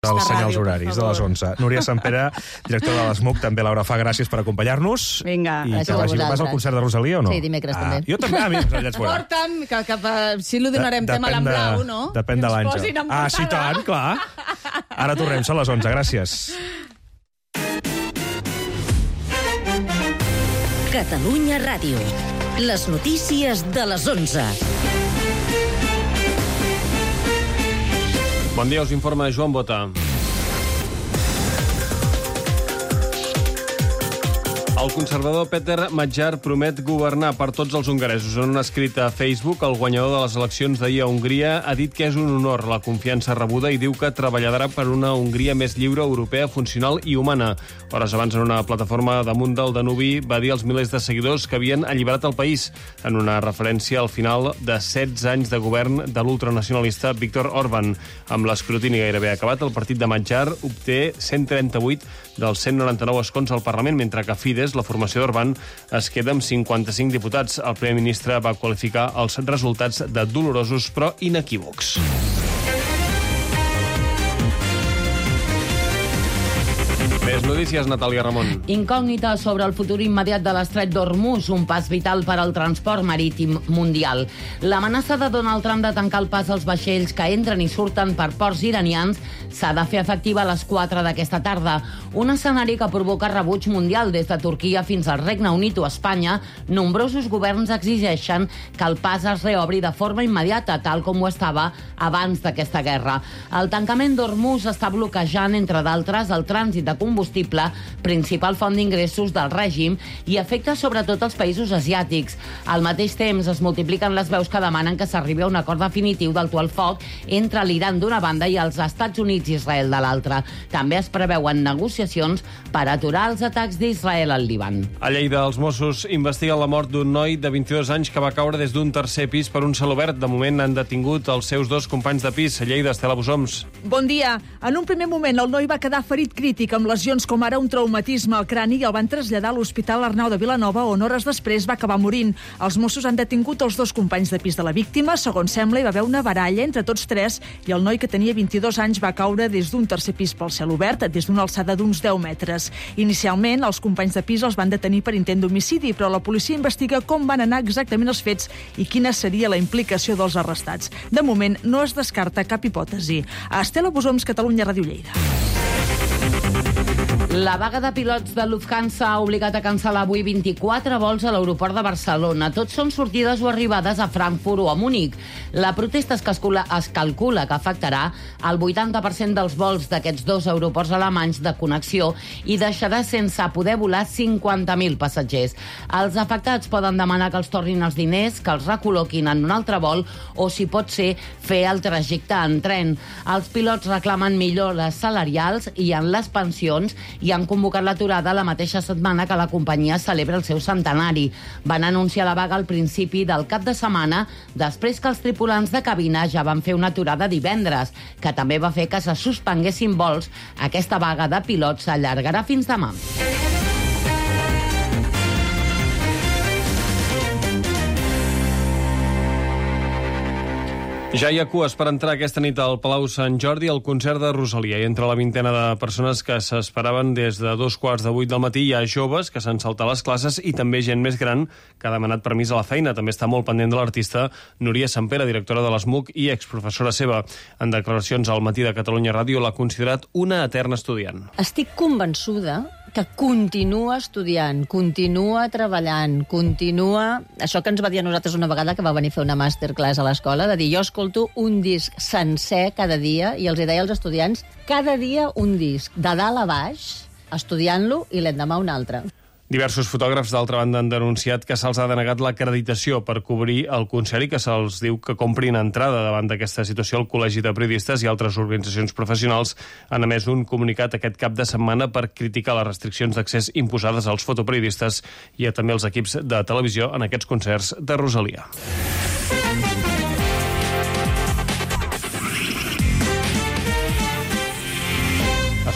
dels senyals horaris de les 11. Núria Sempere, directora de l'ESMUC, també l'hora fa. Gràcies per acompanyar-nos. Vinga. I que vagi. Vas al concert de Rosalia o no? Sí, dimecres també. Jo també, a mi ja ens veurà. Porta'm, que si li donarem tema a l'Emblau, no? Depèn de l'Àngel. Sí, tant, clar. Ara tornem, són les 11. Gràcies. Catalunya Ràdio. Les notícies de les 11. Bon dia, us informa Joan Bota. El conservador Peter Magyar promet governar per tots els hongaresos. En un escrit a Facebook, el guanyador de les eleccions d'ahir a Hongria ha dit que és un honor la confiança rebuda i diu que treballarà per una Hongria més lliure, europea, funcional i humana. Hores abans, en una plataforma damunt del Danubi, va dir als milers de seguidors que havien alliberat el país, en una referència al final de 16 anys de govern de l'ultranacionalista Viktor Orbán. Amb l'escrutini gairebé acabat, el partit de Magyar obté 138 dels 199 escons al Parlament, mentre que Fidesz, la formació d'Orbán, es queda amb 55 diputats. El primer ministre va qualificar els resultats de dolorosos però inequívocs. Més notícies, Natàlia Ramon. Incògnita sobre el futur immediat de l'estret d'Hormuz, un pas vital per al transport marítim mundial. L'amenaça de Donald Trump de tancar el pas als vaixells que entren i surten per ports iranians s'ha de fer efectiva a les 4 d'aquesta tarda. Un escenari que provoca rebuig mundial des de Turquia fins al Regne Unit o Espanya. Nombrosos governs exigeixen que el pas es reobri de forma immediata, tal com ho estava abans d'aquesta guerra. El tancament d'Hormuz està bloquejant, entre d'altres, el trànsit de combustible, principal font d'ingressos del règim, i afecta sobretot els països asiàtics. Al mateix temps, es multipliquen les veus que demanen que s'arribi a un acord definitiu d'alto al foc entre l'Iran d'una banda i els Estats Units i Israel de l'altra. També es preveuen negociacions per aturar els atacs d'Israel al Líban. A Lleida, els Mossos investiguen la mort d'un noi de 22 anys que va caure des d'un tercer pis per un celobert. De moment han detingut els seus dos companys de pis. A Lleida, Estela Bosoms. Bon dia. En un primer moment, el noi va quedar ferit crític amb lesions com ara un traumatisme al crani i el van traslladar a l'Hospital Arnau de Vilanova, on hores després va acabar morint. Els Mossos han detingut els dos companys de pis de la víctima. Segons sembla, hi va haver una baralla entre tots tres i el noi, que tenia 22 anys, va caure des d'un tercer pis pel cel obert, des d'una alçada d'uns 10 metres. Inicialment, els companys de pis els van detenir per intent d'homicidi, però la policia investiga com van anar exactament els fets i quina seria la implicació dels arrestats. De moment, no es descarta cap hipòtesi. A Estela Bosoms, Catalunya Ràdio Lleida. La vaga de pilots de Lufthansa ha obligat a cancel·lar avui 24 vols a l'aeroport de Barcelona. Tots són sortides o arribades a Frankfurt o a Múnich. La protesta es calcula que afectarà el 80% dels vols d'aquests dos aeroports alemanys de connexió i deixarà sense poder volar 50.000 passatgers. Els afectats poden demanar que els tornin els diners, que els recol·loquin en un altre vol o, si pot ser, fer el trajecte en tren. Els pilots reclamen millores salarials i en les pensions i han convocat l'aturada la mateixa setmana que la companyia celebra el seu centenari. Van anunciar la vaga al principi del cap de setmana, després que els tripulants de cabina ja van fer una aturada divendres, que també va fer que se suspenguessin vols. Aquesta vaga de pilots s'allargarà fins demà. Ja hi ha cues per entrar aquesta nit al Palau Sant Jordi al concert de Rosalia. I entre la vintena de persones que s'esperaven des de 7:15 del matí hi ha joves que s'han saltat les classes i també gent més gran que ha demanat permís a la feina. També està molt pendent de l'artista Núria Sempere, directora de l'ESMUC i exprofessora seva. En declaracions al Matí de Catalunya Ràdio l'ha considerat una eterna estudiant. Estic convençuda que continua estudiant, continua treballant, continua... Això que ens va dir a nosaltres una vegada que va venir a fer una masterclass a l'escola, de dir, jo escolto un disc sencer cada dia, i els deia als estudiants, cada dia un disc, de dalt a baix, estudiant-lo, i l'endemà un altre. Diversos fotògrafs, d'altra banda, han denunciat que se'ls ha denegat l'acreditació per cobrir el concert i que se'ls diu que comprin entrada. Davant d'aquesta situació, el Col·legi de Periodistes i altres organitzacions professionals han emès un comunicat aquest cap de setmana per criticar les restriccions d'accés imposades als fotoperiodistes i també als equips de televisió en aquests concerts de Rosalia.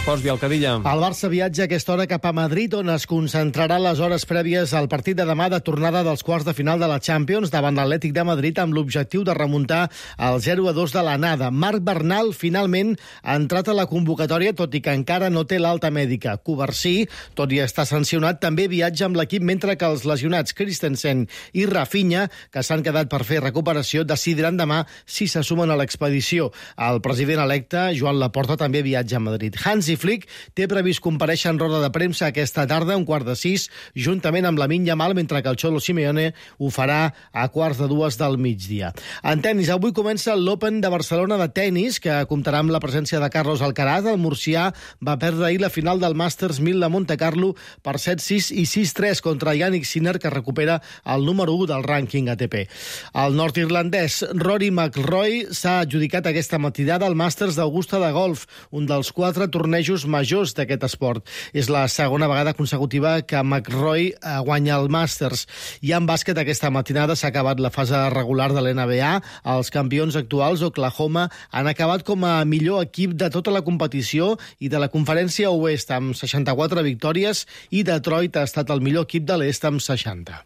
esports, Biel Cadilla. El Barça viatja a aquesta hora cap a Madrid, on es concentrarà les hores prèvies al partit de demà de tornada dels quarts de final de la Champions davant l'Atlètic de Madrid, amb l'objectiu de remuntar el 0-2 de l'anada. Marc Bernal finalment ha entrat a la convocatòria, tot i que encara no té l'alta mèdica. Covarsí, tot i estar sancionat, també viatja amb l'equip, mentre que els lesionats Christensen i Rafinha, que s'han quedat per fer recuperació, decidiran demà si se sumen a l'expedició. El president electe, Joan Laporta, també viatja a Madrid. Hansi Flick té previst comparèixer en roda de premsa aquesta tarda, 5:15, juntament amb Lamine Yamal, mentre que el Cholo Simeone ho farà a 1:45 del migdia. En tennis, avui comença l'Open de Barcelona de tennis, que comptarà amb la presència de Carlos Alcaraz. El murcià va perdre ahir la final del Masters 1000 de Monte Carlo per 7-6 i 6-3 contra Yannick Sinner, que recupera el número 1 del rànquing ATP. El nord-irlandès Rory McIlroy s'ha adjudicat aquesta matinada el Masters d'Augusta de golf, un dels 4 tornejos majors d'aquest esport. És la segona vegada consecutiva que McIlroy guanya el Masters. I en bàsquet, aquesta matinada s'ha acabat la fase regular de l'NBA. Els campions actuals, Oklahoma, han acabat com a millor equip de tota la competició i de la conferència oest, amb 64 victòries, i Detroit ha estat el millor equip de l'est amb 60.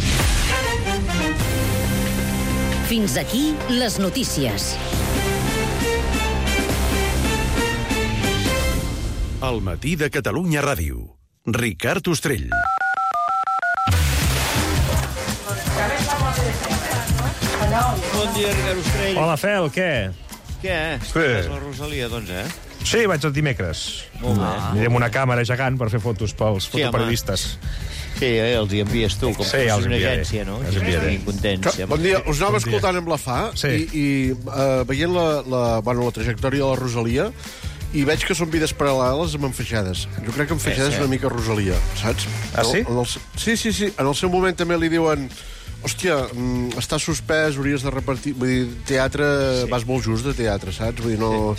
Fins aquí les notícies. El matí de Catalunya Ràdio. Ricard Ostrell. Bon dia, Ricard Ostrell. Hola, Fel, què? Què? Estàs a la Rosalia, doncs, Sí, vaig el dimecres. Molt bé. Aniré amb una càmera gegant per fer fotos pels fotoperiodistes. Sí, els hi envies tu, com Sí, si els fos una enviaré. agència, no? Els enviaré. Estiguin contents. Bon dia, us anava escoltant amb la FA i veient la trajectòria de la Rosalia, i veig que són vides paral·leles amb enfaixades. Jo crec que enfaixades és una mica Rosalia, saps? Ah, sí? Sí. En el seu moment també li diuen: hòstia, està suspès, hauries de repartir... Vull dir, teatre, vas molt just de teatre, saps? Vull dir, no...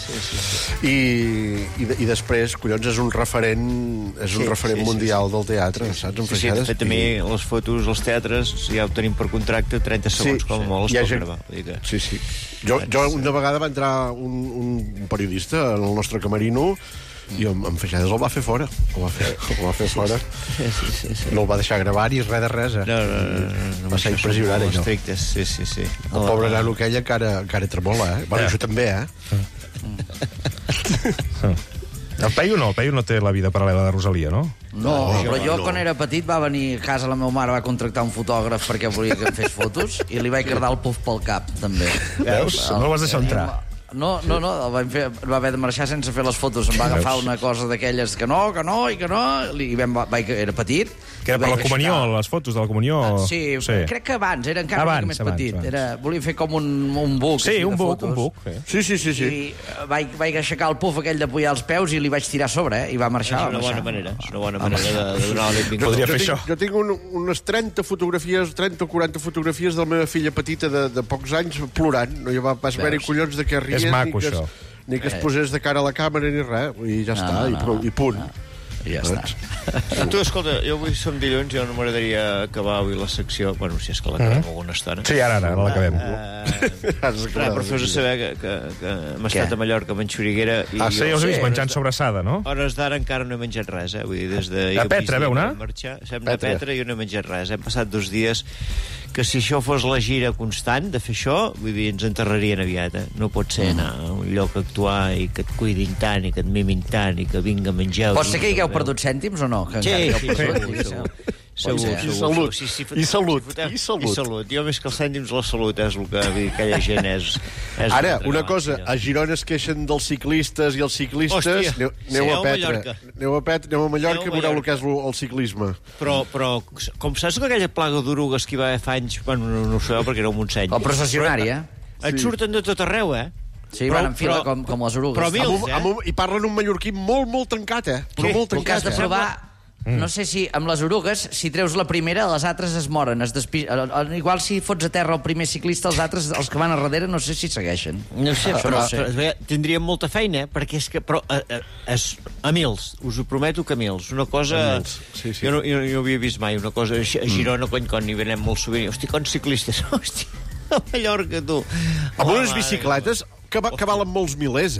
I després, collons, és un referent mundial del teatre, saps? Sí, de fet, també les fotos, els teatres, ja ho tenim per contracte, 30 segons com a molt, es pot gravar. Sí. Jo una vegada va entrar un periodista en el nostre camerino i amb feixades el va fer fora. El va fer fora. Sí. No el va deixar gravar ni res de res. No, va ser impressionant, allò. Estrictes, sí. El pobre nano aquell encara tremola, Bueno, jo també, El Peyu no té la vida paral·lela de Rosalia, no? No, però jo quan era petit va venir a casa, la meva mare va contractar un fotògraf perquè volia que em fes fotos i li vaig cardar el puf pel cap, també. Veus? No el vas deixar entrar. No, va haver de marxar sense fer les fotos. Em va agafar una cosa d'aquelles que no, era petit. Que era per la comunió, les fotos de la comunió. Sí, crec que abans, era encara una mica més petit. Volia fer com un buc. Sí, un buc. Sí. I vaig aixecar el puf aquell de pujar els peus i li vaig tirar a sobre, i va marxar. És una bona manera de donar la benvinguda. Podria fer això. Jo tinc unes 30 o 40 fotografies de la meva filla petita de pocs anys plorant. No hi va pas haver-hi collons de què ries, És maco, això. Ni que es posés de cara a la càmera ni res. I ja està, i punt. I ja està. Tu, escolta, jo avui som dilluns, jo no m'agradaria acabar avui la secció, bueno, si és que l'acabem alguna estona. Sí, ara l'acabem. Però fes-ho saber que hem estat a Mallorca amb en Xuriguera. Ah, sí, us he vist menjant sobrassada, no? A hores d'ara encara no he menjat res, Vull dir, des de... A Petra, veu anar? Sem de Petra i jo no he menjat res. Hem passat 2 dies que si això fos la gira constant de fer això, vull dir, ens enterrarien aviat, No pot ser anar a un lloc a actuar i que et cuidin tant i que et mimin tant i que vinga a menjar... Pot ser que hi hagueu perdut cèntims o no? Sí. I salut. Jo més que els cèntims, la salut és el que aquella gent és... Ara, una cosa, a Girona es queixen dels ciclistes i els ciclistes. Aneu a Petra. Aneu a Mallorca i veureu el que és el ciclisme. Però com saps que aquella plaga d'orugues que hi va haver fa anys, bueno, no ho sabeu perquè era un Montseny. El processionari, Et surten de tot arreu, Sí, van en fila com les orugues. Però mils, I parlen un mallorquí molt tancat, Però molt tancat. El que has de provar... No sé si amb les orugues, si treus la primera, les altres es moren. Igual si fots a terra el primer ciclista, els altres, els que van a darrere, no sé si segueixen. No sé, però tindríem molta feina, perquè és que... Però a mils, us ho prometo que a mils. Una cosa... Jo no havia vist mai una cosa... A Girona, quan hi venem molt sovint... Hosti, quants ciclistes... Hosti, a Mallorca, tu... Amb unes bicicletes que valen molts milers,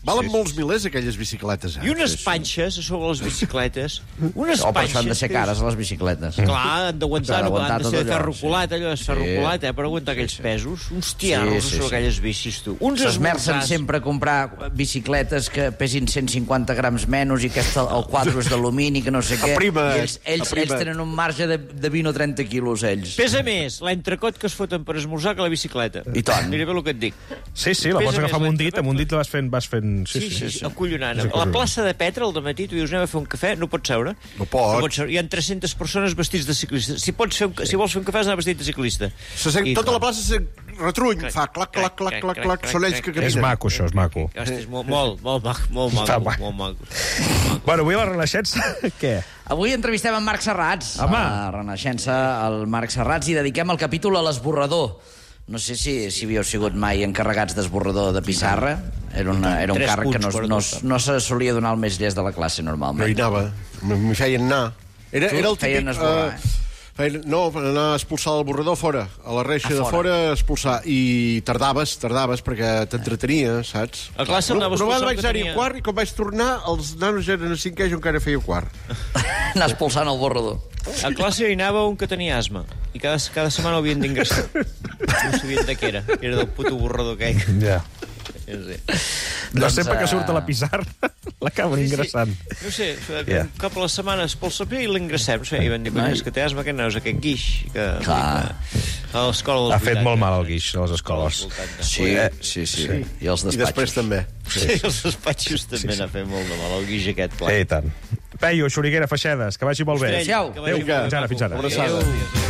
Valen molts milers, aquelles bicicletes. I unes panxes a sobre les bicicletes. Unes Per panxes... això han de ser cares, les bicicletes. Clar, han d'aguantar, no han de ser de ferro tot colat, allò és ferro colat, per aguantar aquells pesos. Uns tiarros a sobre aquelles bicis, tu. S'esmercen sempre a comprar bicicletes que pesin 150 grams menys i que el quadre és d'alumini, que no sé què. Ells tenen un marge de 20 o 30 quilos, ells. Pesa més l'entrecot que es foten per esmorzar que la bicicleta. I tant. Mira bé el que et dic. Sí, la pots agafar amb un dit vas fent... Sí, acollonant. A la plaça de Petra, al dematí, tu dius, anem a fer un cafè, no pots seure. No pots. Hi ha 300 persones vestits de ciclista. Si vols fer un cafè, has d'anar vestit de ciclista. Tota la plaça se retruny, fa clac, clac, clac, clac, clac, són ells que caminen. És maco, això, és maco. És molt maco. Bueno, avui a la Renaixença, què? Avui entrevistem en Marc Serrats. Home. A la Renaixença, el Marc Serrats, i dediquem el capítol a l'esborrador. No sé si havíeu sigut mai encarregats d'esborrador de pissarra. Era un càrrec que no se solia donar al més llest de la classe, normalment. No hi anava, m'hi feien anar. Era el típic... Feien esborrar, No, anar a expulsar el borrador fora, a la reixa de fora, expulsar. I tardaves, perquè t'entretenia, saps? A classe anaves expulsant vaig anar-hi a quart, i quan vaig tornar, els nanos ja eren a cinquè, jo encara feia quart. Anar expulsant el borrador. A classe hi anava un que tenia asma, i cada setmana l'havien d'ingressar. No sabien de què era del puto borrador aquell. Ja. No sempre que surt a la pissarra l'acaben ingressant. No sé, un cop a la setmana es pel saber i l'ingressem. I van dir, és que té asma, que no és aquest guix. Clar. A l'escola dels 80. Ha fet molt mal el guix a les escoles. Sí. I els despatxos. I després també. Sí, els despatxos també n'ha fet molt de mal, el guix aquest. I tant. Peyu, Xuriguera, Feixedes, que vagi molt bé. Adéu. Fins ara. Abraçada.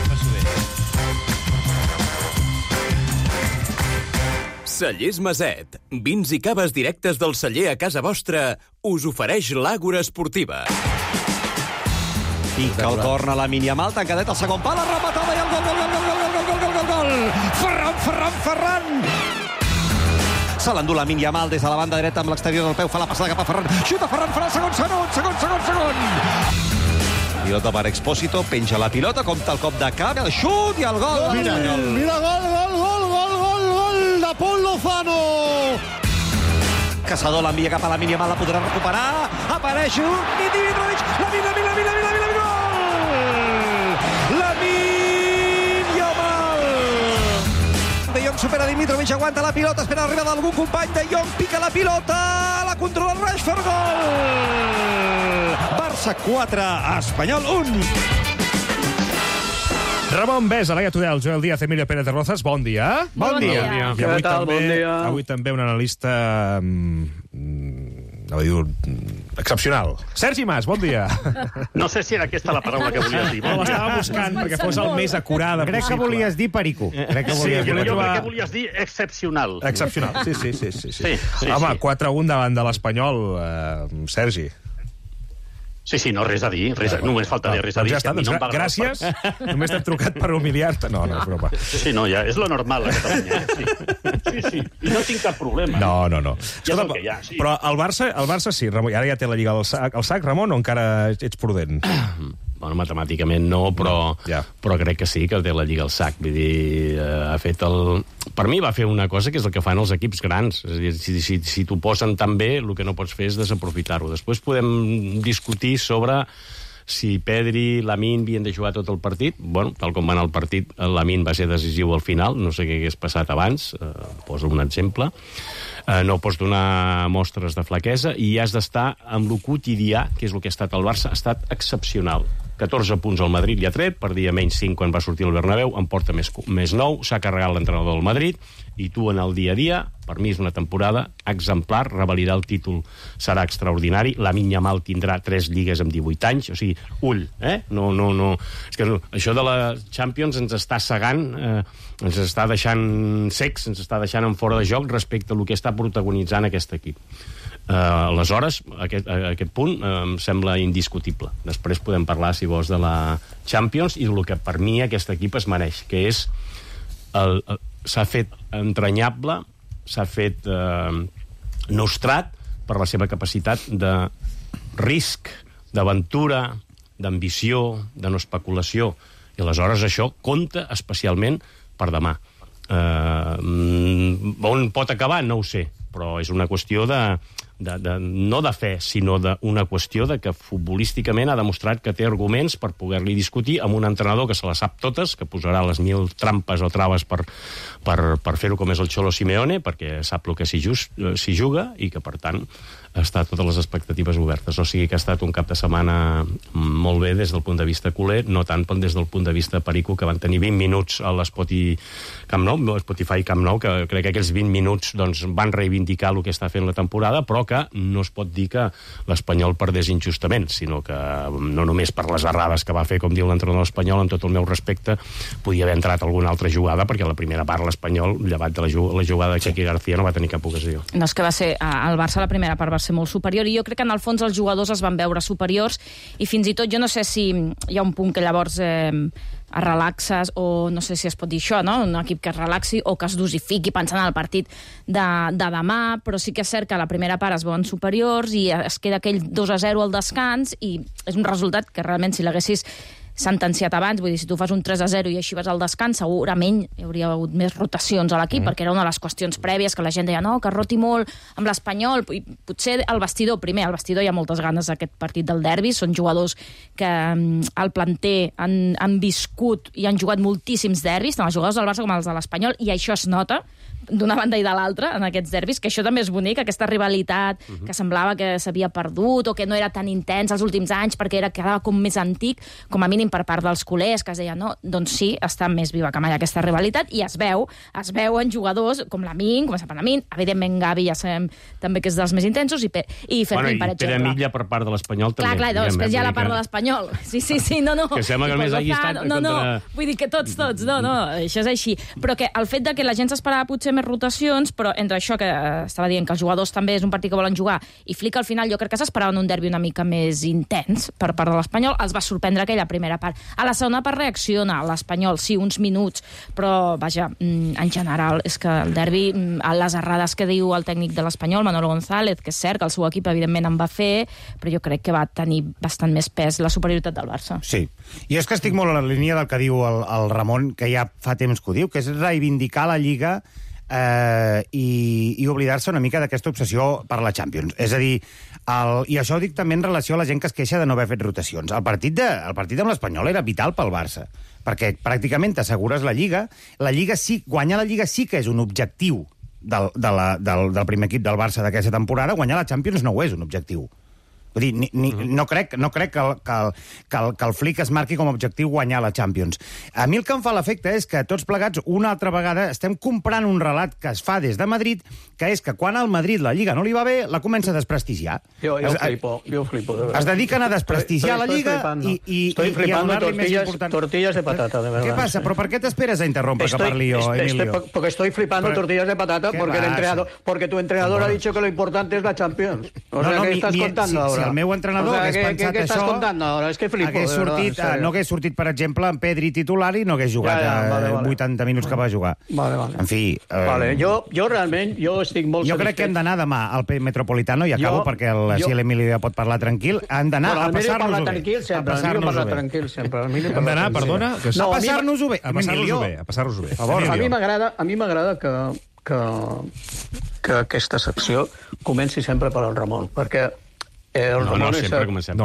Cellers Maset. Vins i caves directes del celler a casa vostra us ofereix l'Àgora Esportiva. Pica el corn a la Yamal, tancadet al segon pal, la rematada i el gol! Ferran! Se l'endú la Yamal des de la banda dreta amb l'exterior del peu, fa la passada cap a Ferran, xuta Ferran, farà segon! Pilota per Expósito, penja la pilota, compta el cop de cap, el xut i el gol! Mira, gol de Paul Lozano! Caçador l'envia cap a la Yamal, la podrà recuperar, apareix Dimitrovic, Lamin, gol! Lamin Yamal! De Jong supera Dimitrovic, aguanta la pilota, espera l'arribada d'algun company, De Jong pica la pilota, la controla Rashford, gol! Barça 4, Espanyol 1. Ramon Besa, Laia Tudel, Joel Díaz, Emilio Pérez de Rozas, bon dia. Bon dia. I avui també un analista excepcional. Sergi Mas, bon dia. No sé si era aquesta la paraula que volies dir. No, l'estava buscant perquè fos el més acurada possible. Crec que volies dir perico. Jo crec que volies dir excepcional. Excepcional, sí. Sí. Home, 4-1 davant de l'Espanyol, Sergi. Sí, no, res a dir. Només faltaria res a dir. Ja està, doncs gràcies. Només t'he trucat per humiliar-te. No, és broma. Sí, no, ja és lo normal a Catalunya. Sí. I no tinc cap problema. No. Ja és el que hi ha, sí. Però el Barça sí, Ramon. Ara ja té la Lliga al sac, Ramon, o encara ets prudent? Bueno, matemàticament no, però crec que sí, que té la Lliga al sac. Vull dir, ha fet el... Per mi va fer una cosa que és el que fan els equips grans. És a dir, si t'ho posen tan bé, el que no pots fer és desaprofitar-ho. Després podem discutir sobre si Pedri, Lamin havien de jugar tot el partit. Bueno, tal com va anar el partit, Lamin va ser decisiu al final. No sé què hagués passat abans. Poso un exemple. No pots donar mostres de flaquesa i has d'estar amb el quotidià, que és el que ha estat el Barça, ha estat excepcional. 14 punts al Madrid li ha tret, perdia menys 5 quan va sortir el Bernabéu, en porta més 9, s'ha carregat l'entrenador del Madrid, i tu en el dia a dia, per mi és una temporada exemplar, revalidar el títol serà extraordinari, Lamin Yamal tindrà 3 lligues amb 18 anys, o sigui, ull, No. És que això de la Champions ens està cegant, ens està deixant secs, ens està deixant en fora de joc respecte al que està protagonitzant aquest equip. Aleshores, aquest punt em sembla indiscutible. Després podem parlar, si vols, de la Champions i del que per mi aquest equip es mereix, que és s'ha fet entranyable, s'ha fet nostrat per la seva capacitat de risc, d'aventura, d'ambició, de no especulació, i aleshores això compta especialment per demà. On pot acabar? No ho sé, però és una qüestió de no de fe, sinó d'una qüestió de que futbolísticament ha demostrat que té arguments per poder-li discutir amb un entrenador que se les sap totes, que posarà les 1000 trampes o traves per fer-ho com és el Cholo Simeone, perquè sap el que s'hi juga i que, per tant, està totes les expectatives obertes. O sigui que ha estat un cap de setmana molt bé des del punt de vista culer, no tant des del punt de vista perico, que van tenir 20 minuts a l'Spotify Camp Nou, que crec que aquells 20 minuts van reivindicar el que està fent la temporada, però que no es pot dir que l'Espanyol perdés injustament, sinó que no només per les errades que va fer, com diu l'entrenador espanyol, amb tot el meu respecte, podia haver entrat alguna altra jugada, perquè la primera part l'Espanyol, llevat de la jugada de Quique García, no va tenir cap ocasió. No, és que va ser el Barça, la primera part va ser molt superior, i jo crec que en el fons els jugadors es van veure superiors, i fins i tot jo no sé si hi ha un punt que llavors es relaxes, o no sé si es pot dir això, no? Un equip que es relaxi o que es dosifiqui pensant en el partit de demà, però sí que és cert que a la primera part es veuen superiors i es queda aquell 2-0 al descans, i és un resultat que realment si l'haguessis sentenciat abans, vull dir, si tu fas un 3-0 i així vas al descans, segurament hi hauria hagut més rotacions a l'equip, perquè era una de les qüestions prèvies que la gent deia, no, que roti molt amb l'Espanyol, i potser el vestidor, primer, al vestidor hi ha moltes ganes d'aquest partit del derbi, són jugadors que al planter han viscut i han jugat moltíssims derbis, tant els jugadors del Barça com els de l'Espanyol, i això es nota d'una banda i de l'altra en aquests derbis, que això també és bonic, aquesta rivalitat que semblava que s'havia perdut o que no era tan intens els últims anys perquè quedava com més antic, com a mínim per part dels culers, que es deien, no, doncs sí, està més viva que mai aquesta rivalitat, i es veu en jugadors com Lamine, comença per Lamine, evidentment Gavi ja sabem també que és dels més intensos, i Fermín, per exemple. I Pere Milla per part de l'Espanyol també. Clar, després hi ha la part de l'Espanyol. Sí, no. Que sembla que més hagi estat... No, vull dir que tots, no, això és així. Però que el fet de que la gent s'esperava potser més rotacions, però entre això que estava dient que els jugadors també és un partit que volen jugar, i Flick al final jo crec que s'esperaven un derbi una mica més intens per part de l'Espanyol, els va sorprendre aquella primera part. A la segona part reacciona l'Espanyol, sí, uns minuts, però vaja, en general és que el derbi, les errades que diu el tècnic de l'Espanyol, Manolo González, que és cert que el seu equip evidentment en va fer, però jo crec que va tenir bastant més pes la superioritat del Barça. Sí, i és que estic molt a la línia del que diu el Ramon, que ja fa temps que ho diu, que és reivindicar la Lliga i oblidar-se una mica d'aquesta obsessió per la Champions. És a dir, i això ho dic també en relació a la gent que es queixa de no haver fet rotacions. El partit amb l'Espanyol era vital pel Barça, perquè pràcticament t'assegures la Lliga. Guanyar la Lliga sí que és un objectiu del primer equip del Barça d'aquesta temporada. Guanyar la Champions no ho és un objectiu. Vull dir, no crec que el Flick es marqui com a objectiu guanyar la Champions. A mi el que em fa l'efecte és que tots plegats, una altra vegada, estem comprant un relat que es fa des de Madrid, que és que quan al Madrid la Lliga no li va bé, la comença a desprestigiar. Jo flipo. De verdad. Es dediquen a desprestigiar la Lliga i a donar-li més important. Tortillas de patata, de verdad. ¿Qué pasa? ¿Pero por qué te esperas a interrompir que parli yo, Emilio? Porque estoy flipando tortillas de patata porque tu entrenador ha dicho que lo importante es la Champions. O sea, ¿qué estás contando ahora? El meu entrenador hagués pensat què això... Què estàs contant ara? És que flipo, no hagués sortit, per exemple, en Pedri titular i no hagués jugat 80 minuts que va jugar. Vale. En fi... Jo realment, estic molt satisfet. Jo crec que hem d'anar demà al Metropolitano, i acabo perquè així l'Emili ja pot parlar tranquil. Han d'anar a passar-nos-ho bé. Hem d'anar, perdona? A passar-nos-ho bé. A passar-nos-ho bé. A mi m'agrada que aquesta secció comenci sempre per al Ramon, perquè sempre comencem.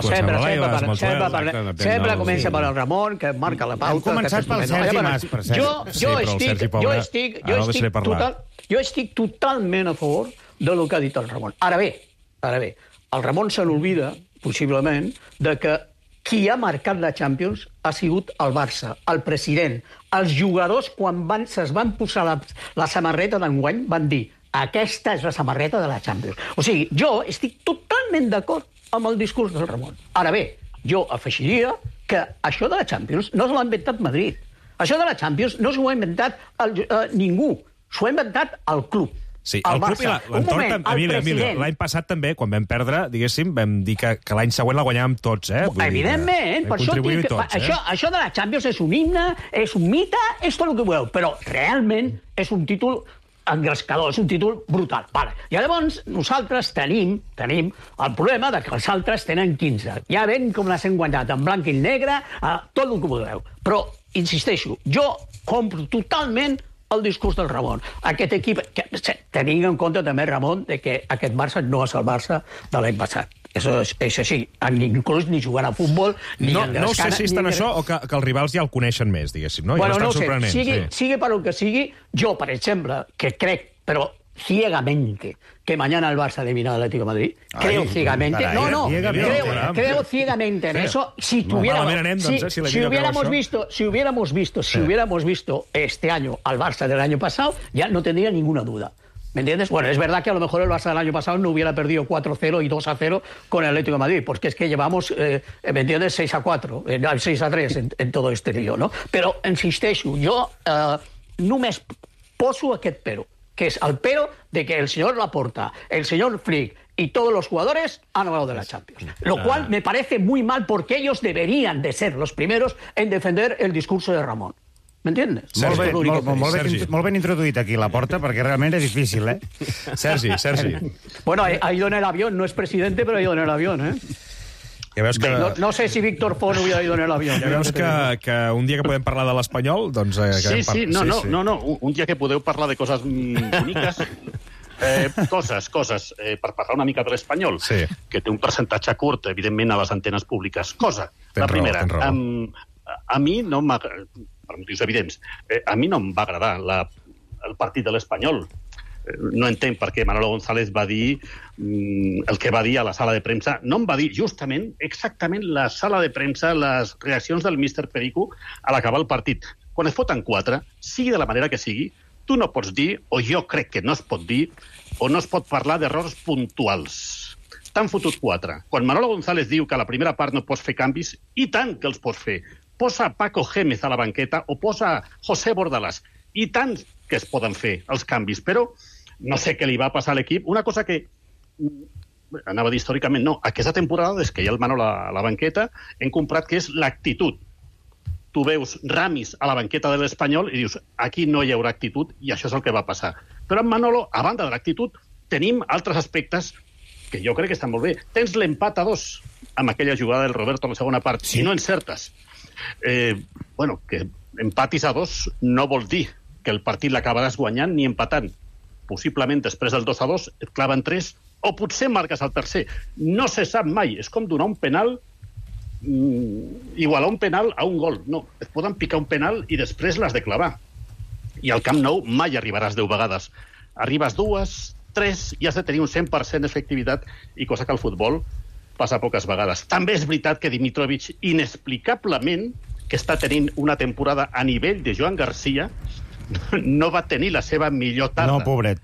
Sempre comença per el Ramon, que marca la pauta. Hem començat pel Sergi Mas, per cert. Jo estic totalment a favor de lo que ha dit el Ramon. Ara bé, el Ramon se n'olvida, possiblement, de que qui ha marcat la Champions ha sigut el Barça, el president. Els jugadors, quan es van posar la samarreta d'enguany, van dir: aquesta és la samarreta de la Champions. O sigui, jo estic totalment d'acord amb el discurs del Ramon. Ara bé, jo afegiria que això de la Champions no s'ho ha inventat Madrid. Això de la Champions no s'ho ha inventat ningú. S'ho ha inventat el club. Sí, el club i l'entorn... Emilio, l'any passat també, quan vam perdre, diguéssim, vam dir que l'any següent la guanyàvem tots, Evidentment, per això dic que això de la Champions és un himne, és un mite, és tot el que voleu, però realment és un títol engrescador, és un títol brutal. I llavors nosaltres tenim el problema de que els altres tenen 15. Ja ven com les hem guanyat, en blanc i negre, tot el que voleu. Però, insisteixo, jo compro totalment el discurs del Ramon. Aquest equip, tenint en compte també, Ramon, que aquest Barça no és el Barça de l'any passat. Això és així. Inclús ni jugant a futbol... No sé si és tant això o que els rivals ja el coneixen més, diguéssim, no? Bueno, no ho sé. Sigui per el que sigui, jo, per exemple, que crec, però ciegamente, que mañana el Barça elimina al Atlético de Madrid. Creo ciegamente. Creo ciegamente en eso. Si hubiéramos visto este año al Barça del año pasado, ya no tendría ninguna duda. ¿Me entiendes? Bueno, es verdad que a lo mejor el Barça del año pasado no hubiera perdido 4-0 y 2-0 con el Atlético de Madrid, porque es que llevamos, ¿me entiendes?, 6-4, 6-3 en todo este lío, no? Però, insisteixo, jo només poso aquest pero, que es el pero de que el señor Laporta, el señor Flick y todos los jugadores han hablado de la Champions. Lo cual me parece muy mal, porque ellos deberían de ser los primeros en defender el discurso de Ramon. M'entiendes? Molt ben introduït aquí la porta, perquè realment és difícil, eh? Sergi. Bueno, ha ido en el avión, no es presidente, pero ha ido en el avión, ¿eh? Ja veus que... No sé si Víctor Font hubiera ido en el avión. Ja veus que un dia que podem parlar de l'Espanyol, doncs... No, un dia que podeu parlar de coses boniques... Coses, per parlar una mica de l'Espanyol, que té un percentatge curt, evidentment, a les antenes públiques. La primera, a mi no m'agrada, per motius evidents, a mi no em va agradar el partit de l'Espanyol. No entenc per què Manolo González va dir el que va dir a la sala de premsa. No em va dir justament, exactament, la sala de premsa, les reaccions del míster Perico a l'acabar el partit. Quan es foten 4, sigui de la manera que sigui, tu no pots dir, o jo crec que no es pot dir, o no es pot parlar d'errors puntuals. T'han fotut 4. Quan Manolo González diu que a la primera part no pots fer canvis, i tant que els pots fer. Posa Paco Gémez a la banqueta o posa José Bordalás. I tant que es poden fer els canvis, però no sé què li va passar a l'equip. Una cosa que anava a dir històricament, no. Aquesta temporada, des que hi ha el Manolo a la banqueta, hem comprat que és l'actitud. Tu veus Ramis a la banqueta de l'Espanyol i dius, aquí no hi haurà actitud, i això és el que va passar. Però en Manolo, a banda de l'actitud, tenim altres aspectes que jo crec que estan molt bé. Tens l'empat a 2 amb aquella jugada del Roberto a la segona part, si no encertes. Que empatis a 2 no vol dir que el partit l'acabaràs guanyant ni empatant. Possiblement després del 2-2 et claven 3 o potser marques el tercer. No se sap mai. És com donar un penal, igualar un penal a un gol. No, et poden picar un penal i després l'has de clavar. I al Camp Nou mai arribaràs 10 vegades. Arribes 2, 3 i has de tenir un 100% d'efectivitat, i cosa que al futbol passa poques vegades. També és veritat que Dimitrovic, inexplicablement, que està tenint una temporada a nivell de Joan Garcia, no va tenir la seva millor tarda. No, pobret.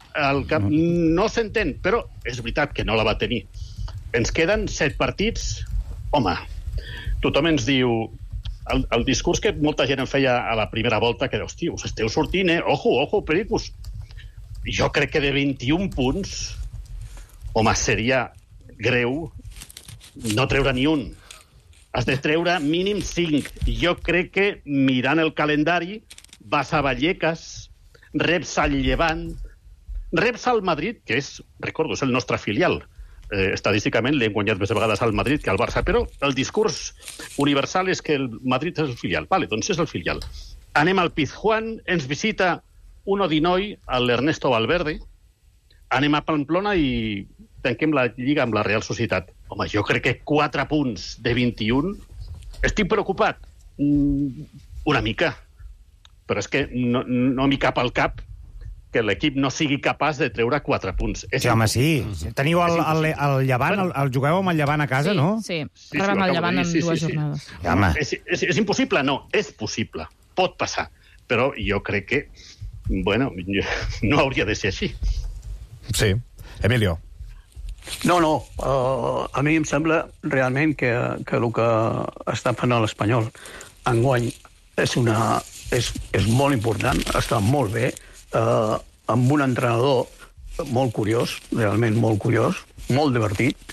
No s'entén, però és veritat que no la va tenir. Ens queden 7 partits. Home, tothom ens diu... El discurs que molta gent em feia a la primera volta, que hosti, us esteu sortint, Ojo, Pericos. Jo crec que de 21 punts, home, seria greu no treure ni un. Has de treure mínim 5. Jo crec que, mirant el calendari, vas a Vallecas, reps al Llevant, reps al Madrid, que és, recordo, és el nostre filial. Estadísticament l'hem guanyat més vegades al Madrid que al Barça, però el discurs universal és que el Madrid és el filial. Vale, doncs és el filial. Anem al Pizjuán, ens visita un Odinoi, l'Ernesto Valverde, anem a Pamplona i tanquem la Lliga amb la Real Societat. Home, jo crec que 4 punts de 21... Estic preocupat? Una mica. Però és que no m'hi cap al cap que l'equip no sigui capaç de treure 4 punts. Sí, home, sí. Teniu el Llevant, el jugueu amb el Llevant a casa, no? Sí, rebem el Llevant en 2 jornades. És impossible? No, és possible. Pot passar. Però jo crec que, bueno, no hauria de ser així. Sí. Emilio. No, a mi em sembla realment que el que està fent l'Espanyol enguany és molt important, està molt bé, amb un entrenador molt curiós, realment molt curiós, molt divertit,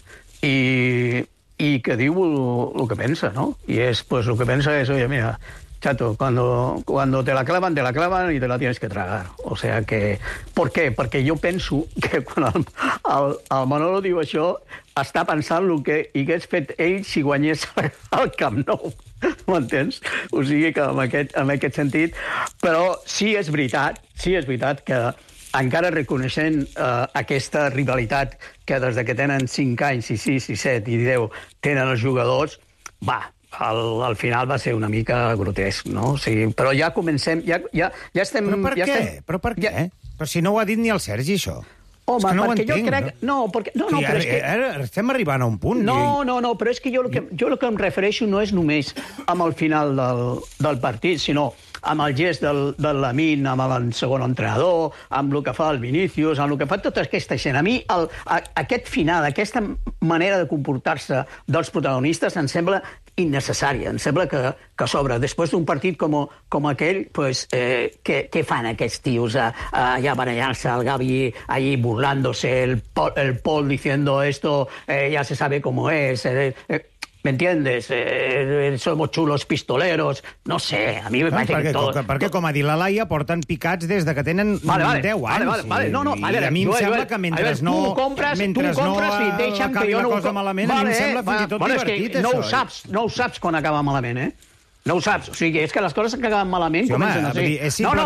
i que diu el que pensa, no? I pues el que pensa és, oye, mira, chato, cuando te la clavan y te la tienes que tragar. O sea que... ¿Por qué? Perquè jo penso que quan el Manolo diu això, està pensant el que hagués fet ell si guanyés al Camp Nou. M'entens? O sigui que en aquest sentit... Però sí és veritat que encara reconeixent aquesta rivalitat que des que tenen 5 anys, i 6, i 7, i 10, tenen els jugadors, al final va ser una mica grotesc, no? O sigui, però ja comencem... Ja estem... Però per què? Però si no ho ha dit ni el Sergi, això. Home, és que no perquè jo crec... No, però és que... Estem arribant a un punt. No, però és que jo el que em refereixo no és només amb el final del partit, sinó amb el gest del Lamine, amb el segon entrenador, amb el que fa el Vinícius, amb el que fa tota aquesta gent. A mi, aquest final, aquesta manera de comportar-se dels protagonistes em sembla innecessària. Em sembla que sobre, després d'un partit com aquell, pues, què fan aquests tios allà barallar-se, el Gavi allí burlándose, el Paul diciendo esto, ya se sabe cómo es... ¿Me entiendes? Somos chulos pistoleros. No sé, a mi me parece que tot... Perquè, com ha dit la Laia, porten picats des de que tenen 10 anys. I a mi em sembla que mentre no acabi la cosa malament, a mi em sembla fins i tot divertit, això. No ho saps quan acaba malament, eh? No ho saps. O sigui, és que les coses que acaben malament comencen així.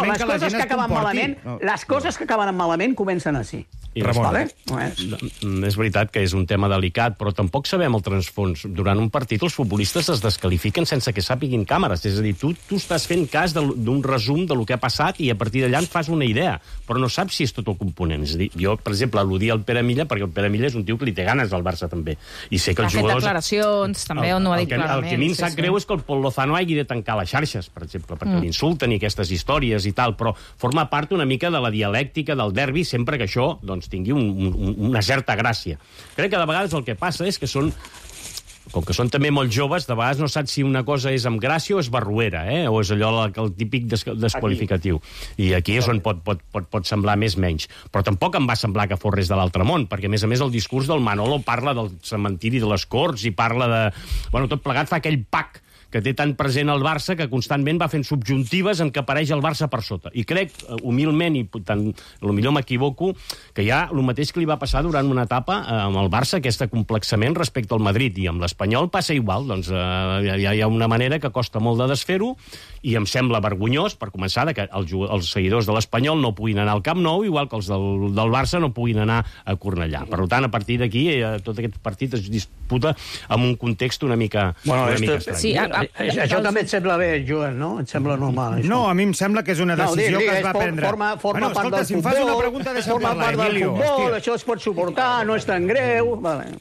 Les coses que acaben malament comencen així. Ramon, és veritat que és un tema delicat, però tampoc sabem el transfons. Durant un partit els futbolistes es descalifiquen sense que sàpiguin càmeres. És a dir, tu estàs fent cas d'un resum del que ha passat i a partir d'allà en fas una idea, però no saps si és tot el component. És a dir, jo, per exemple, al·ludia al Pere Milla, perquè el Pere Milla és un tio que li té ganes al Barça també. I sé que els jugadors... Ha fet declaracions, també, on no ho ha dit clarament. El que a mi em sap greu és que el Pol Lozano hagi de tancar les xarxes, per exemple, perquè l'insulten i aquestes històries i tal, però forma part una mica de la dialèctica del derbi, sempre que això tingui una certa gràcia. Crec que de vegades el que passa és que com que són també molt joves, de vegades no saps si una cosa és amb gràcia o és barruera, o és allò el típic desqualificatiu. I aquí és on pot semblar més-menys. Però tampoc em va semblar que fos res de l'altre món, perquè a més el discurs del Manolo parla del cementiri de les Corts i parla de... Bueno, tot plegat fa aquell pack que té tan present el Barça que constantment va fent subjuntives en què apareix el Barça per sota. I crec, humilment, i potser m'equivoco, que hi ha el mateix que li va passar durant una etapa amb el Barça, aquest acomplexament respecte al Madrid, i amb l'Espanyol passa igual. Doncs hi ha una manera que costa molt de desfer-ho, i em sembla vergonyós, per començar, que els seguidors de l'Espanyol no puguin anar al Camp Nou, igual que els del Barça no puguin anar a Cornellà. Per tant, a partir d'aquí, tot aquest partit es disputa en un context una mica estrany. Això també et sembla bé, Joan, no? Et sembla normal, això? No, a mi em sembla que és una decisió que es va prendre. Forma part del futbol, fas una pregunta, deixa'm parlar, Emilio. Això es pot suportar, no és tan greu...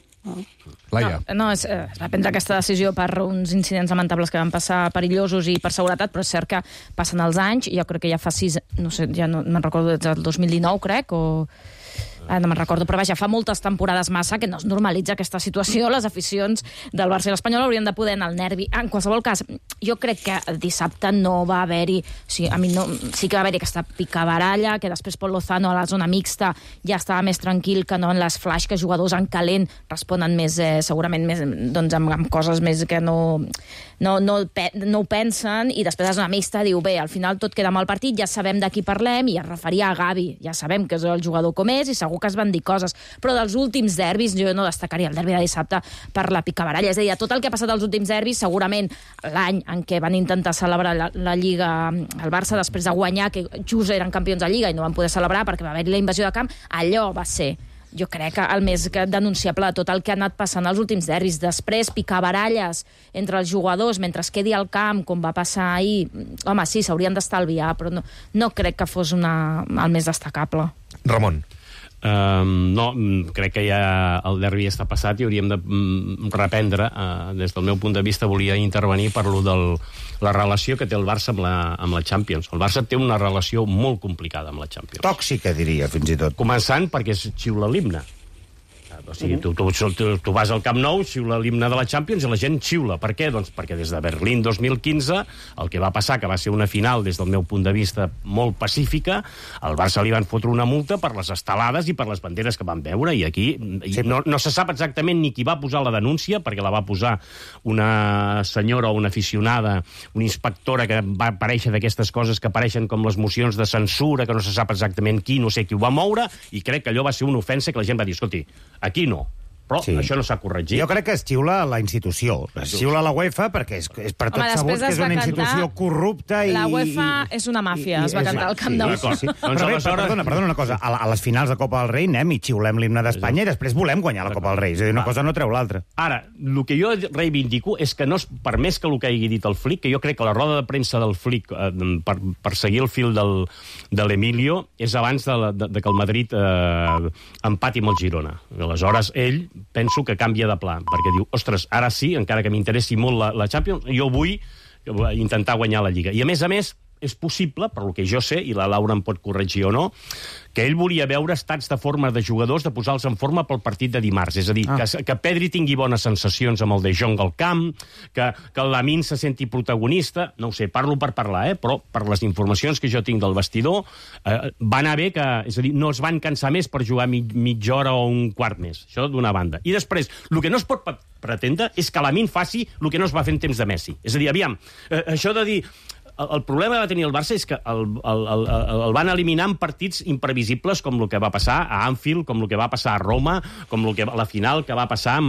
Laia. No, es va prendre aquesta decisió per uns incidents lamentables que van passar perillosos i per seguretat, però és cert que passen els anys, i jo crec que ja fa 6... No sé, ja no me'n recordo, des del 2019, crec, o... no me'n recordo, però vaja, fa moltes temporades massa que no es normalitza aquesta situació. Les aficions del Barça i l'Espanyol haurien de poder anar al nervi. En qualsevol cas, jo crec que dissabte no va haver-hi... O sigui, a mi sí que va haver-hi aquesta picabaralla, que després Pol Lozano a la zona mixta ja estava més tranquil que no en les flash, que jugadors en calent responen més, segurament més, doncs, amb coses més que no ho pensen, i després la zona mixta diu, bé, al final tot queda amb el partit, ja sabem de qui parlem, i es referia a Gavi, ja sabem que és el jugador com és, i segur que es van dir coses, però dels últims derbis jo no destacaria el derbi de dissabte per la picabaralla, és a dir, tot el que ha passat als últims derbis, segurament l'any en què van intentar celebrar la Lliga al Barça després de guanyar, que just eren campions de Lliga i no van poder celebrar perquè va haver-hi la invasió de camp, allò va ser, jo crec, el més denunciable de tot el que ha anat passant als últims derbis. Després, picabaralles entre els jugadors mentre es quedi al camp, com va passar ahir, home, sí, s'haurien d'estalviar, però no crec que fos el més destacable. Ramon. No, crec que ja el derbi està passat i hauríem de reprendre. Des del meu punt de vista volia intervenir per lo de la relació que té el Barça amb la Champions. El Barça té una relació molt complicada amb la Champions. Tòxica, diria, fins i tot. Començant perquè xiula l'himne. O sigui, tu vas al Camp Nou, xiula l'himne de la Champions i la gent xiula. Per què? Doncs perquè des de Berlín 2015 el que va passar, que va ser una final des del meu punt de vista molt pacífica, al Barça li van fotre una multa per les estelades i per les banderes que van veure, i aquí no se sap exactament ni qui va posar la denúncia, perquè la va posar una senyora o una aficionada, una inspectora que va aparèixer d'aquestes coses que apareixen com les mocions de censura, que no se sap exactament qui, no sé qui ho va moure, i crec que allò va ser una ofensa que la gent va dir, escolti, aquí no. Però això no s'ha corregit. Jo crec que es xiula la institució. Es xiula la UEFA perquè és per tot sabut que és una institució corrupta i... La UEFA és una màfia, es va cantar al Camp Nou. Però bé, perdona una cosa, a les finals de Copa del Rei anem i xiulem l'himne d'Espanya i després volem guanyar la Copa del Rei. És a dir, una cosa no treu l'altra. Ara, el que jo reivindico és que, per més que el que hagi dit el Flick, que jo crec que la roda de premsa del Flick, per seguir el fil de l'Emilio, és abans de que el Madrid empati amb el Girona. Aleshores, ell penso que canvia de pla, perquè diu, ostres, ara sí, encara que m'interessi molt la Champions, jo vull intentar guanyar la Lliga. I a més, és possible, per lo que jo sé, i la Laura em pot corregir o no, que ell volia veure estats de forma de jugadors, de posar-los en forma pel partit de dimarts. És a dir, que Pedri tingui bones sensacions amb el De Jong al camp, que el Lamine se senti protagonista, no ho sé, parlo per parlar, però per les informacions que jo tinc del vestidor, va anar bé que, és a dir, no es van cansar més per jugar mitja hora o un quart més. Això d'una banda. I després, el que no es pot pretendre és que Lamine faci el que no es va fer en temps de Messi. És a dir, aviam, això de dir... El problema que va tenir el Barça és que el van eliminar en partits imprevisibles, com el que va passar a Anfield, com el que va passar a Roma, com la final que va passar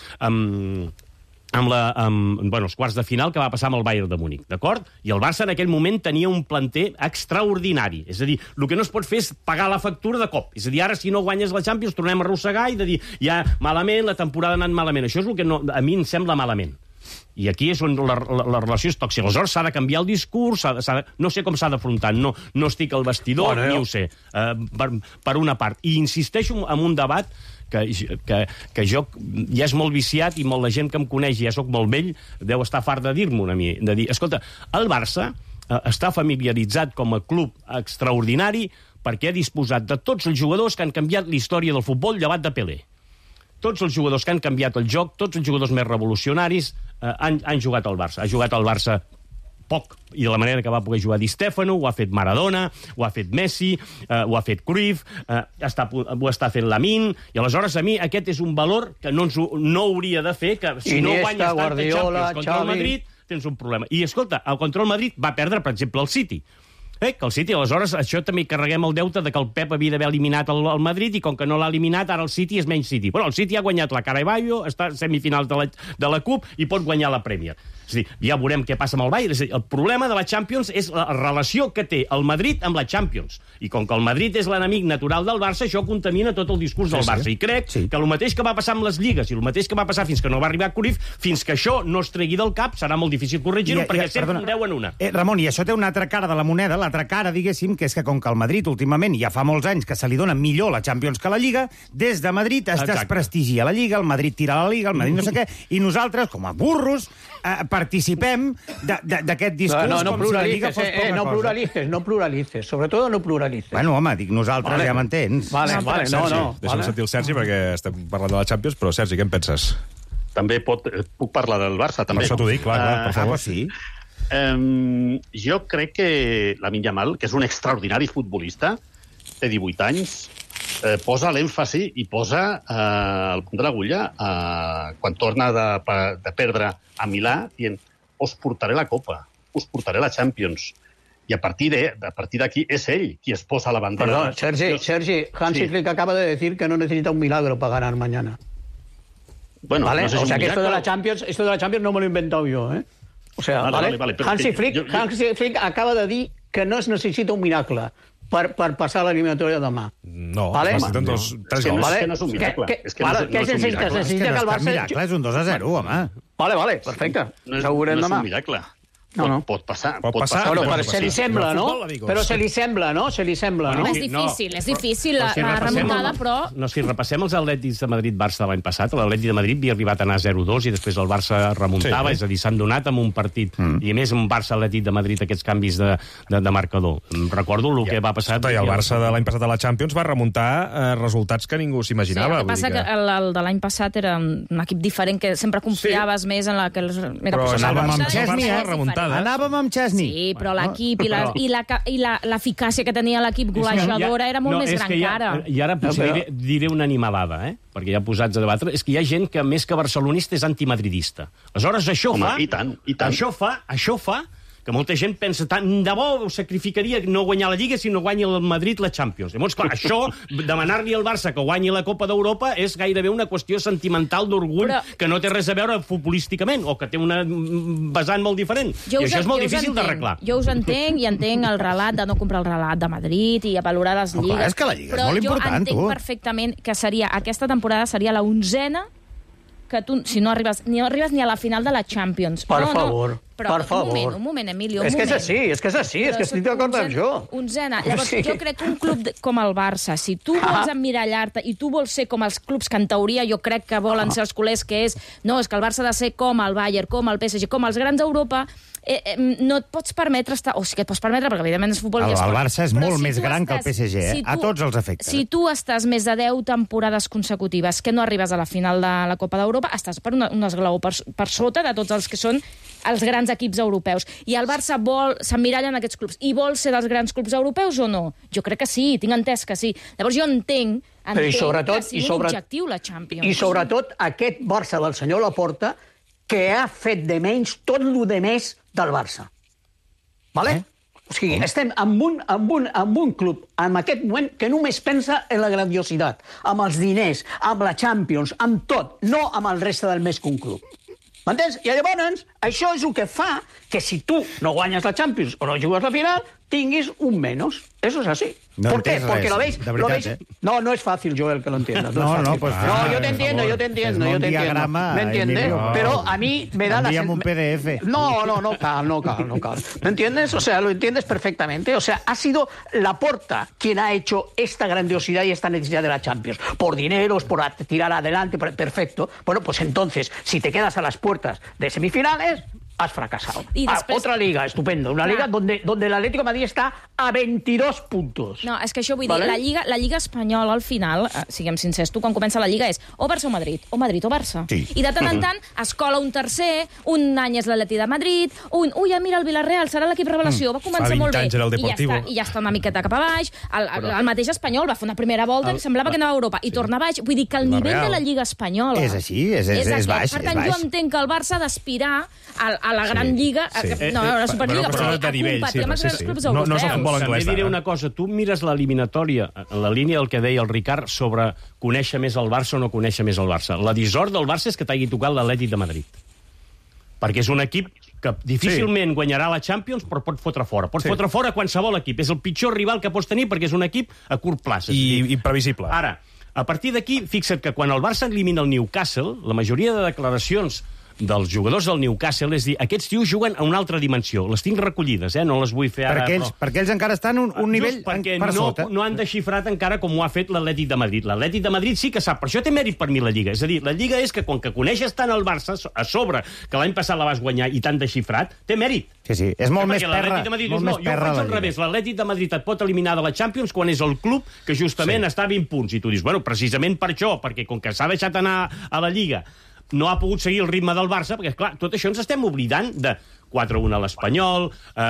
els quarts de final que va passar amb el Bayern de Múnich, d'acord? I el Barça en aquell moment tenia un planter extraordinari. És a dir, el que no es pot fer és pagar la factura de cop. És a dir, ara si no guanyes la Champions tornem a arrossegar i de dir, ja malament, la temporada ha anat malament. Això és el que a mi em sembla malament. I aquí és on la relació és tòxica. Aleshores s'ha de canviar el discurs, no sé com s'ha d'afrontar, no estic al vestidor, ni ho sé, per una part. I insisteixo en un debat que jo ja és molt viciat i molt la gent que em coneix, ja sóc molt vell, deu estar fart de dir-m'ho a mi, de dir, escolta, el Barça està familiaritzat com a club extraordinari perquè ha disposat de tots els jugadors que han canviat la història del futbol llevat de Pelé. Tots els jugadors que han canviat el joc, tots els jugadors més revolucionaris han jugat al Barça. Ha jugat al Barça poc, i de la manera que va poder jugar Di Stefano, ho ha fet Maradona, ho ha fet Messi, ho ha fet Cruyff, ho està fent Lamine, i aleshores a mi aquest és un valor que no hauria de fer, que si no guanyes tanta Champions contra el Madrid, tens un problema. I escolta, contra el Madrid va perdre, per exemple, el City. Que el City, aleshores, això també carreguem el deute de que el Pep havia d'haver eliminat el Madrid i com que no l'ha eliminat, ara el City és menys City. Però el City ha guanyat la Carabao, està a semifinals de la Cup i pot guanyar la Premier. És a dir, ja veurem què passa amb el Bayern. És a dir, el problema de la Champions és la relació que té el Madrid amb la Champions. I com que el Madrid és l'enemic natural del Barça, això contamina tot el discurs del Barça. I crec que el mateix que va passar amb les lligues i el mateix que va passar fins que no va arribar a Cruyff, fins que això no es tregui del cap, serà molt difícil corregir-ho, perquè sempre en deuen una. Ramon, i això té una altra cara de la moneda, l'altra cara, diguéssim, que és que com que el Madrid últimament ja fa molts anys que se li dona millor la Champions que la Lliga, des de Madrid es desprestigia la Lliga, el Madrid tira la Liga, el Madrid no sé què, i nosaltres, com a burros, participem d'aquest discurs com si la Lliga fos poca cosa. No pluralices, sobretot no pluralices. Bueno, home, dic nosaltres, ja m'entens. Deixa'm sentir el Sergi, perquè estem parlant de la Champions, però Sergi, què en penses? També puc parlar del Barça, també. Per això t'ho dic, clar, per favor. Sí. Jo crec que Lamine Yamal, que és un extraordinari futbolista, té 18 anys, posa l'èmfasi i posa el punt de l'agulla quan torna de perdre a Milà, dient, us portaré la Copa, us portaré la Champions. I a partir d'aquí és ell qui es posa la bandera. Perdón, Sergi, Hansi Flick acaba de decir que no necesita un milagro para ganar mañana. Bueno, ¿vale? No sé si o sea que esto de la Champions no me lo he inventado yo, ¿eh? O sea, vale. Hansi Flick acaba de dir que no es necessita un miracle per passar l'eliminatòria demà. No, vale? necessiten 3 gols. És que no és un miracle. Què necessita? Necessita que el Barça... miracle, és un 2-0, home. Vale, perfecte. No és un miracle. Pot passar. Bueno, però se li sembla, no? Però se li sembla, no? És difícil la remuntada, però... No, si repassem els Atlètics de Madrid-Barça de l'any passat, l'Atlètic de Madrid havia arribat a anar 0-2 i després el Barça remuntava, és a dir, s'han donat amb un partit. I a més, un Barça-Atlètic de Madrid, aquests canvis de marcador. Recordo el que va passar... I el Barça de l'any passat a la Champions va remuntar resultats que ningú s'imaginava. Sí, el que passa que el de l'any passat era un equip diferent, que sempre confiaves més en la que... Però anàvem amb Chesney, remuntar. Anàvem amb Chesney. Sí, però l'equip i l'eficàcia que tenia l'equip golejadora era molt més gran que ara. I ara potser diré una animalada, perquè ja posats a debatre, és que hi ha gent que més que barcelonista és antimadridista. Aleshores, això fa... I tant. Això fa que que molta gent pensa tant de bo ho sacrificaria no guanyar la Lliga si no guanya el Madrid la Champions. Llavors, clar, això, demanar-li al Barça que guanyi la Copa d'Europa és gairebé una qüestió sentimental d'orgull que no té res a veure futbolísticament o que té una vessant molt diferent. I això és molt difícil d'arreglar. Jo us entenc i entenc el relat de no comprar el relat de Madrid i a valorar les lligues. Clar, és que la Lliga és molt important, però jo entenc perfectament que aquesta temporada seria la 11ª que tu, si no arribes ni a la final de la Champions. Per favor. Però un moment, Emilio, és que és així, és que estic d'acord amb jo. 11ª. Llavors, jo crec que un club com el Barça, si tu vols emmirallar-te i tu vols ser com els clubs que en teoria jo crec que volen ser els culers, que és que el Barça ha de ser com el Bayern, com el PSG, com els grans d'Europa, no et pots permetre estar... O sí que et pots permetre, perquè evidentment és futbol i esport. El Barça és molt més gran que el PSG, a tots els efectes. Si tu estàs més de 10 temporades consecutives que no arribes a la final de la Copa d'Europa, estàs per un esglaó per sota de tots els que són els grans equips europeus. I el Barça s'emmiralla en aquests clubs. I vol ser dels grans clubs europeus o no? Jo crec que sí, tinc entès que sí. Llavors jo entenc que sigui un objectiu la Champions. I sobretot aquest Barça del senyor Laporta que ha fet de menys tot lo de més del Barça. Vale? O sigui, estem amb un club en aquest moment que només pensa en la grandiositat, amb els diners, amb la Champions, amb tot, no amb el reste del més que un club. M'entens? I llavors, això és el que fa que si tu no guanyes la Champions o no jugues la final, tinguis un menys. Eso es así. No ¿Por qué? res, Porque lo veis... de veritat, No, no es fácil, Joel, que lo entiendas. No, pues... No, yo te entiendo. ¿Me entiendes? Pero a mí me da Envíame un PDF. No, cal. ¿Me entiendes? O sea, lo entiendes perfectamente. O sea, ha sido Laporta quien ha hecho esta grandiosidad y esta necesidad de la Champions. Por dineros, por tirar adelante, perfecto. Bueno, pues entonces, si te quedas a las puertas de semifinales... has fracasado. Otra liga, estupendo. Una liga donde el Atlético de Madrid está a 22 puntos. No, és que això vull dir, la Lliga espanyola al final, siguem sincers, tu quan comença la Lliga és o Barça o Madrid o Barça. Sí. I de tant en tant es cola un tercer, un any és l'Atleti de Madrid, mira el Villarreal, serà l'equip revelació, va començar molt bé. I ja està una miqueta cap a baix. El mateix Espanyol va fer una primera volta i semblava que anava a Europa i torna a baix. Vull dir que el nivell de la Lliga espanyola és així, és baix. Per tant, jo entenc que el Barça ha d'aspirar a la gran lliga, no a la Superliga, però a competir amb els grans clubs europeus. També diré una cosa, tu mires l'eliminatòria, en la línia del que deia el Ricard sobre conèixer més el Barça o no conèixer més el Barça. La dissort del Barça és que t'hagi tocat l'Atlètic de Madrid. Perquè és un equip que difícilment guanyarà la Champions, però pot fotre fora. Pot fotre fora qualsevol equip. És el pitjor rival que pots tenir perquè és un equip a curt plaç. I imprevisible. Ara, a partir d'aquí, fixa't que quan el Barça elimina el Newcastle, la majoria de declaracions dels jugadors del Newcastle és dir, aquests tios juguen a una altra dimensió. Les tinc recollides, no les vull fer ara. Perquè ells encara estan un nivell per sota. No han desxifrat encara com ho ha fet l'Atlètic de Madrid. L'Atlètic de Madrid sí que sap, per això té mèrit per mi la Lliga. És a dir, la Lliga és que quan que coneixes tant el Barça, a sobre, que l'any passat la vas guanyar i t'han desxifrat, té mèrit. Sí, és molt més perra. Jo ho faig al revés. L'Atlètic de Madrid et pot eliminar de la Champions quan és el club que justament està a 20 punts. I tu dius, bueno, precisament per això, perquè com que s'ha deixat anar a la Lliga no ha pogut seguir el ritme del Barça, perquè, clar, tot això ens estem oblidant de 4-1 a l'Espanyol,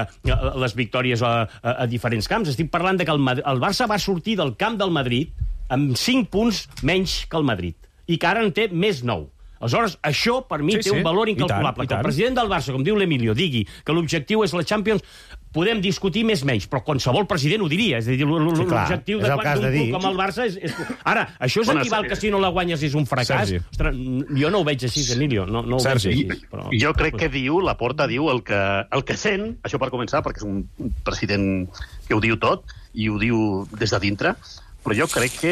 les victòries a diferents camps. Estic parlant de que el Barça va sortir del camp del Madrid amb 5 punts menys que el Madrid, i que ara en té més 9. Aleshores, això, per mi, té un valor incalculable. Que el president del Barça, com diu l'Emilio, digui que l'objectiu és la Champions, podem discutir més menys, però qualsevol president ho diria. És a dir, l'objectiu d'un club com el Barça és... Ara, això és equival que si no la guanyes és un fracàs? Ostres, jo no ho veig així, Emilio. No ho veig així. Jo crec que Laporta diu el que sent, això per començar, perquè és un president que ho diu tot, i ho diu des de dintre, però jo crec que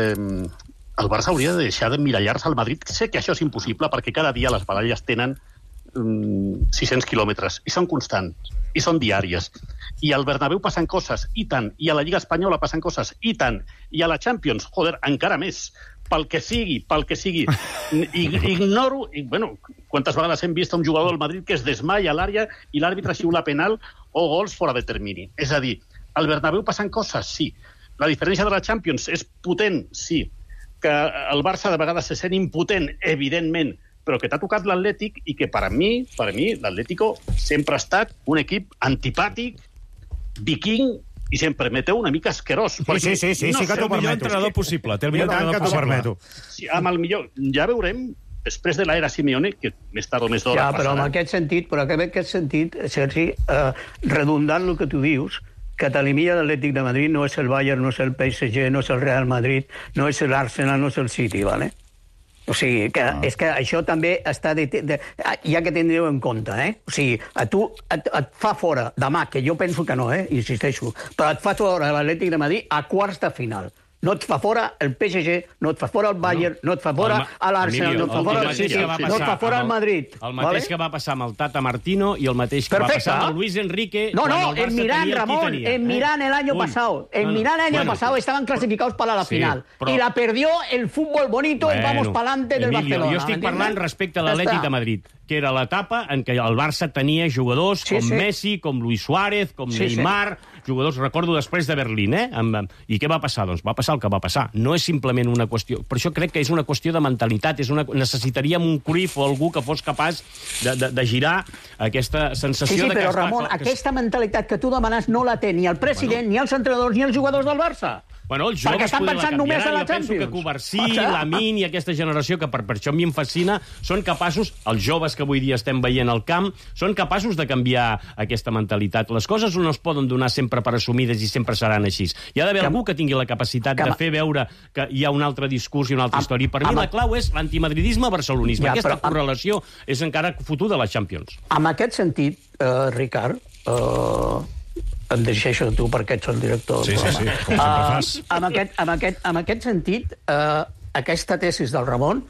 el Barça hauria de deixar d'emmirallar-se al Madrid. Sé que això és impossible, perquè cada dia les baralles tenen 600 quilòmetres, i són constants, i són diàries. I al Bernabéu passen coses, i tant, i a la Lliga Espanyola passen coses, i tant, i a la Champions, joder, encara més, pel que sigui. Ignoro, bueno, quantes vegades hem vist un jugador del Madrid que es desmaia a l'àrea i l'àrbitre xiula penal o gols fora de termini. És a dir, al Bernabéu passen coses, sí. La diferència de la Champions és potent, sí. Que el Barça de vegades se sent impotent, evidentment, però que t'ha tocat l'Atlètic i que per a mi l'Atlético sempre ha estat un equip antipàtic, viking, i si em permeteu, una mica asquerós. Sí, que t'ho permeto. Té el millor entrenador possible. Té el millor entrenador possible. Sí, amb el millor. Ja veurem després de l'era Simeone, que més tard o més d'hora passarà. Però en aquest sentit, Sergi, redundant el que tu dius, que t'elimina l'Atlètic de Madrid no és el Bayern, no és el PSG, no és el Real Madrid, no és l'Arsenal, no és el City, ¿vale? O sigui, és que això també està... Hi ha que tindre-ho en compte, O sigui, a tu et fa fora demà, que jo penso que no, insisteixo, però et fa fora l'Atlètic de Madrid a quarts de final. No et fa fora el PSG, no et fa fora el Bayern, no et fa fora l'Arsenal, no et fa fora el City, no et fa fora el Madrid. El mateix que va passar amb el Tata Martino i el mateix que va passar amb el Luis Enrique... No, en Milán, Ramón, en Milán el año pasado. En Milán el año pasado estaban clasificados para la final. Y la perdió el fútbol bonito y vamos para adelante del Barcelona. Jo estic parlant respecte a l'Atlètic de Madrid, que era l'etapa en què el Barça tenia jugadors com Messi, com Luis Suárez, com Neymar, jugadors, recordo, després de Berlín, I què va passar? Doncs va passar el que va passar. No és simplement una qüestió... Per això crec que és una qüestió de mentalitat. Necessitaríem un Cruyff o algú que fos capaç de girar aquesta sensació de que... Sí, però Ramon, aquesta mentalitat que tu demanes no la té ni el president, ni els entrenadors, ni els jugadors del Barça. Bueno, els joves estan pensant només a la Champions. Jo penso que Covarsí, Lamine i aquesta generació, que per això a mi em fascina, són capaços, els joves que avui dia estem veient al camp, són capaços de canviar aquesta mentalitat. Les coses no es poden donar sempre per assumides i sempre seran així. Hi ha d'haver algú que tingui la capacitat de fer veure que hi ha un altre discurs i una altra història. Per mi la clau és l'antimadridisme-barcelonisme. Aquesta correlació és encara fotuda a la Champions. En aquest sentit, Ricard, em dirigeixo a tu perquè ets el director. Sí, com sempre fas. En aquest sentit, aquesta tesis del Ramon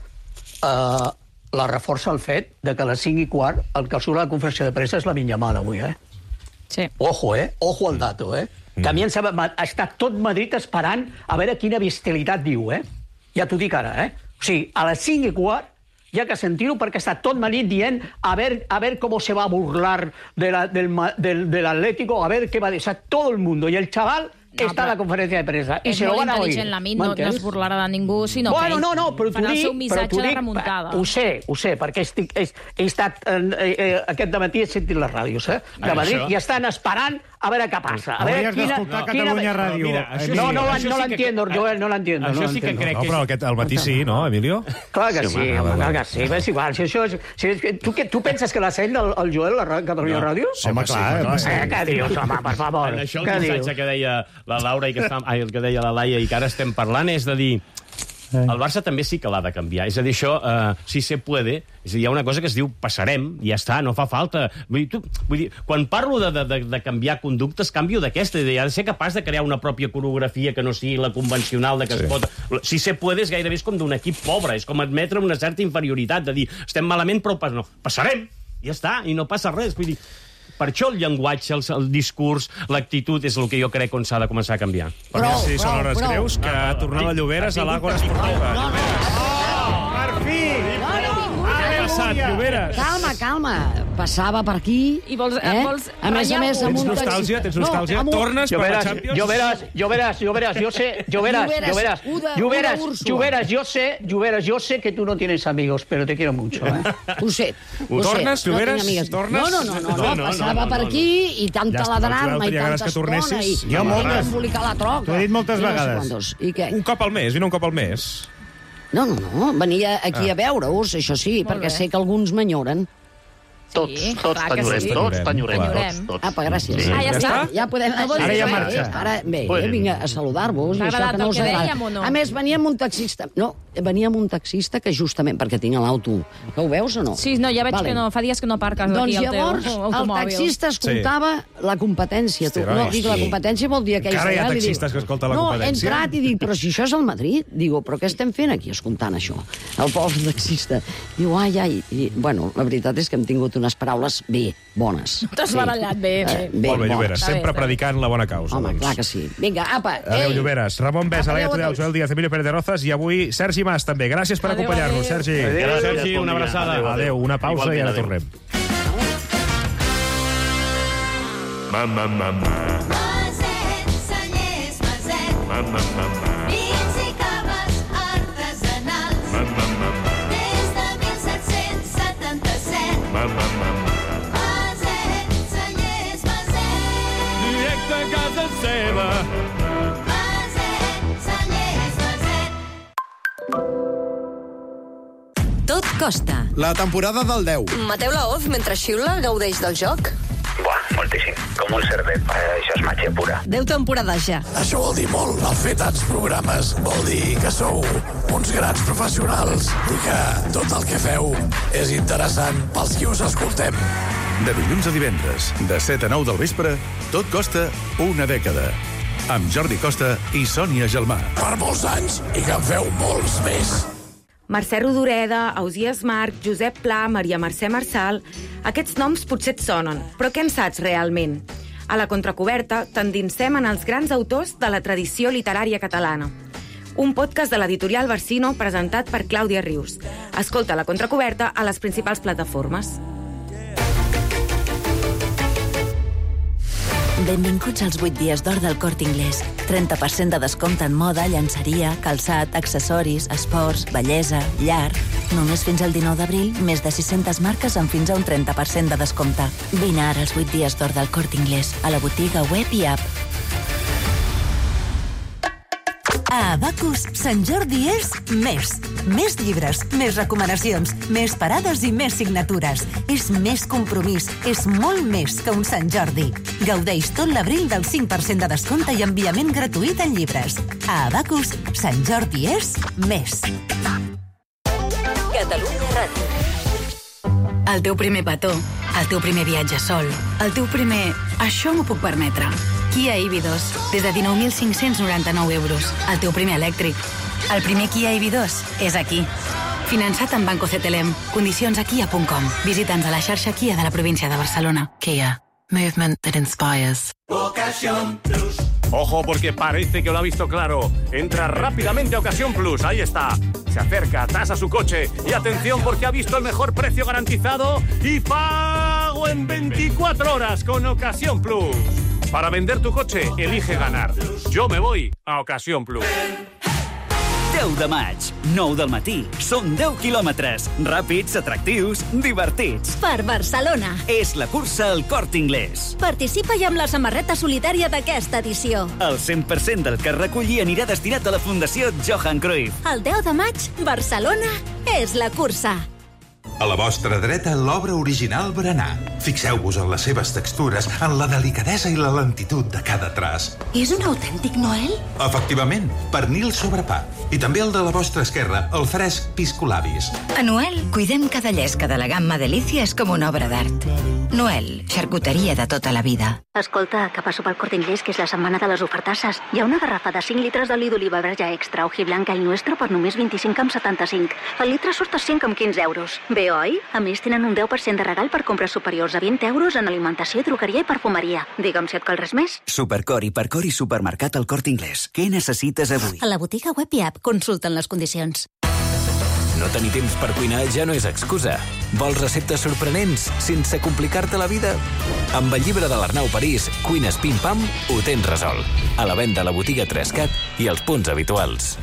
la reforça el fet de que a les 5:15 el que surt a la conferència de premsa és la Yamal avui, Sí. Ojo, Ojo al dato, Que a mi està tot Madrid esperant a veure quina bestialitat diu, Ja t'ho dic ara, O sigui, a les 5:15 ya que sentirlo porque está todo Madrid dient a ver cómo se va a burlar del Atlético, a ver qué va a decir todo el mundo. Y el chaval està a la conferència de premsa i se lo van a oír. És molt intel·ligent, Lamine, no es burlarà de ningú, sinó que ell farà el seu missatge de remuntada. Ho sé, perquè he estat aquest dematí he sentit les ràdios de Madrid i estan esperant a veure què passa. Hauries d'escoltar Catalunya Ràdio. No l'entiendo, Joel, no l'entiendo. Això sí que crec que... No, però al matí sí, no, Emilio? Clar que sí, clar que sí. És igual. Tu penses que la sent el Joel a Catalunya Ràdio? Home, clar. Què dius, home, per favor? Això el missatge que deia la Laura i el que deia la Laia i que ara estem parlant és de dir el Barça també sí que l'ha de canviar. És a dir, això, si se puede, és a dir, hi ha una cosa que es diu passarem, i ja està, no fa falta. Vull dir, quan parlo de canviar conductes, canvio d'aquesta idea. Ha de ser capaç de crear una pròpia coreografia que no sigui la convencional de que es pot... Si se puede és gairebé com d'un equip pobre, és com admetre una certa inferioritat, de dir, estem malament, però no, passarem, i ja està, i no passa res. Vull dir, per això el llenguatge, el discurs, l'actitud és el que jo crec on s'ha de començar a canviar. Perquè sí, són hores greus que ha tornat la Lloberes a l'Àgora Esportiva. Per fi! Lloberes. Calma. Passava per aquí. I vols a més, amb un nostàlgia? Tens nostàlgia? Tornes per la Champions? Yo sé que tú no tienes amigos, pero te quiero mucho. Ho sé. Tornes, Lloberes? No, passava per aquí i tanta la drama i tanta estona i embolicar la troca. T'ho he dit moltes vegades. I què? Un cop al mes, vine un cop al mes. No, venia aquí a veure-us, això sí, perquè sé que alguns m'enyoren. Tots t'enyorem. Apa, gràcies. Ja està. Ja podem... Ara ja marxa. Ara, bé, vinga a saludar-vos. T'ha agradat el que dèiem o no? A més, venia amb un taxista... No, venia amb un taxista que justament, perquè tinc l'auto... Que ho veus o no? Sí, no, ja veig que no. Fa dies que no aparques aquí el teu automòbil. Doncs llavors, el taxista escoltava la competència. No, dic, la competència vol dir aquells... Encara hi ha taxistes que escolten la competència. No, he entrat i dic, però si això és el Madrid, digo, però què estem fent aquí escoltant això? El pobre taxista. Diu, ai. Bueno, la veritat és que hem tingut unes paraules bones. T'has barallat bé. Molt bé, Lloberes, sempre predicant la bona causa. Home, clar que sí. Vinga, apa. Adéu, Lloberes. Ramon Besa, Laia Tudel, Joel Díaz, Emilio Pérez de Rozas i avui Sergi Mas, també. Gràcies per acompanyar-nos, Sergi. Adéu, Sergi, una abraçada. Adéu, una pausa i ara tornem. Maset, Cellers, Maset. Vins i caves artesanals. Des de 1777. Maset, Cellers, Maset. Directe a casa seva. Maset, Cellers, Maset. Tot Costa. La temporada del 10. Mateu Laoz, mentre xiula, gaudeix del joc? Buah, moltíssim. Com un cervet. Això és màgia pura. 10 temporades ja. Això vol dir molt. El fer tants programes vol dir que sou uns grans professionals i que tot el que feu és interessant pels qui us escoltem. De dilluns a divendres, de 7 a 9 del vespre, tot costa una dècada. Amb Jordi Costa i Sònia Gelmà. Per molts anys i que en feu molts més. Mercè Rodoreda, Ausias Marc, Josep Pla, Maria Mercè Marçal... Aquests noms potser et sonen, però què en saps realment? A la contracoberta t'endinsem en els grans autors de la tradició literària catalana. Un podcast de l'editorial Barsino presentat per Clàudia Rius. Escolta la contracoberta a les principals plataformes. Benvinguts als 8 dies d'or del Corte Inglés. 30% de descompte en moda, llançeria, calçat, accessoris, esports, bellesa, llar. Només fins al 19 d'abril, més de 600 marques amb fins a un 30% de descompte. Vine ara als 8 dies d'or del Corte Inglés, a la botiga web i app. A Abacus, Sant Jordi és més. Més llibres, més recomanacions, més parades i més signatures. És més compromís, és molt més que un Sant Jordi. Gaudeix tot l'abril del 5% de descompte i enviament gratuït en llibres. A Abacus, Sant Jordi és més. Catalunya Ràdio. El teu primer petó, el teu primer viatge sol, el teu primer... Això m'ho puc permetre. Kia EV2, des de 19.599 euros. El teu primer elèctric. El primer Kia EV2 és aquí. Finançat amb Banco CTLM. Condicions a kia.com. Visita'ns a la xarxa Kia de la província de Barcelona. Kia. Movement that inspires. Ocasión Plus. Ojo, porque parece que lo ha visto claro. Entra rápidamente a Ocasión Plus. Ahí está. Se acerca, tasa su coche. Y atención, porque ha visto el mejor precio garantizado y pago en 24 horas con Ocasión Plus. Para vender tu coche, elige ganar. Yo me voy a Ocasión Plus. 10 de maig, 9 del matí. Són 10 quilòmetres. Ràpids, atractius, divertits. Per Barcelona. És la cursa al Corte Inglés. Participa-hi amb la samarreta solidària d'aquesta edició. El 100% del que es reculli anirà destinat a la Fundació Johan Cruyff. El 10 de maig, Barcelona és la cursa. A la vostra dreta, l'obra original berenar. Fixeu-vos en les seves textures, en la delicadesa i la lentitud de cada traç. És un autèntic Noel? Efectivament, pernil sobre pa. I també el de la vostra esquerra, el fresc piscolabis. A Noel, cuidem cada llesca de la gamma Delícies com una obra d'art. Noel, xarcuteria de tota la vida. Escolta, que passo pel Corte Inglés, que és la setmana de les ofertasses. Hi ha una garrafa de 5 litres d'oli d'oliva verge extra, hojiblanca i nuestro per només 25,75. El litre surt a 5,15 euros. Bé, oi? A més, tenen un 10% de regal per compres superiors a 20 euros en alimentació, drogueria i perfumeria. Digue'm si et cal res més. Supercor, Hipercor i Supermercat al Corte Inglés. Què necessites avui? A la botiga web i app consulten les condicions. No tenir temps per cuinar ja no és excusa. Vols receptes sorprenents sense complicar-te la vida? Amb el llibre de l'Arnau París, Cuines Pim Pam, ho tens resolt. A la venda a la botiga 3CAT i als punts habituals.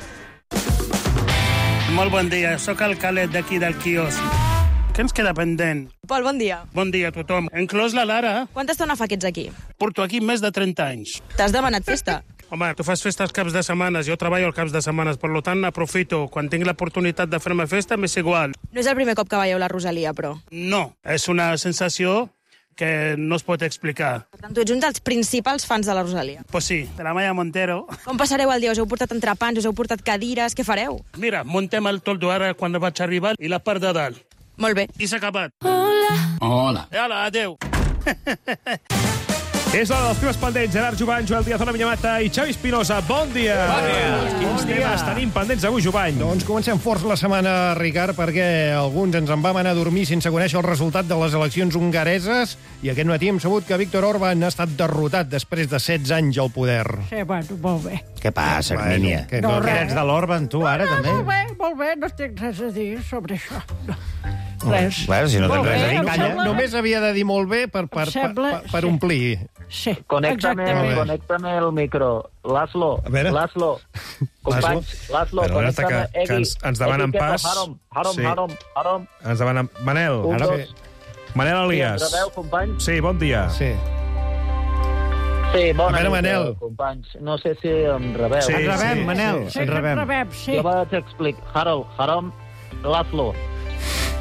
Molt bon dia, sóc el Calet d'aquí del quiosc. Què ens queda pendent? Pol, bon dia. Bon dia a tothom. Enclòs la Lara. Quanta estona fa que ets aquí? Porto aquí més de 30 anys. T'has demanat festa? Home, tu fas festes caps de setmanes, jo treballo els caps de setmanes, per tant aprofito. Quan tinc l'oportunitat de fer-me festa, m'és igual. No és el primer cop que veieu la Rosalia, però. No, és una sensació que no es pot explicar. Per tant, tu ets un dels principals fans de la Rosalia. Pues sí, de la Maya Montero. Com passareu el dia? Us heu portat entrepans, us heu portat cadires, què fareu? Mira, muntem el toldo ara quan vaig arribar i la part de dalt. Molt bé. I s'ha acabat. Hola. Hola. Hola, adéu. És l'hora dels temes pendents. Gerard Jubany, Joel Díaz, Ona Minyamata i Xavi Espinosa. Bon dia! Bon dia! Quins temes tenim pendents avui, Jubany? Doncs comencem forts la setmana, Ricard, perquè alguns ens en vam anar a dormir sense conèixer el resultat de les eleccions hongareses i aquest matí hem sabut que Viktor Orbán ha estat derrotat després de 16 anys al poder. Sí, bueno, molt bé. Què passa, Hermínia? Que no ets de l'Orbán, tu, ara, també? Molt bé, no tinc res a dir sobre això. Res. Bueno, si no tens res a dir, calla. Només havia de dir molt bé per omplir. Sí, Conéctame el micro. Laszlo, companys, Laszlo, conéctame. Que ens demanen pas. Harom. Ens demanen... Manel. Manel Elias. Ens rebeu, companys? Sí, bon dia. Sí. Sí, bona nit, Manel. Companys. No sé si em rebeu. Sí, ens rebem, Manel. Sí, ens rebem, sí. Jo vaig explicar. Harom, Laszlo.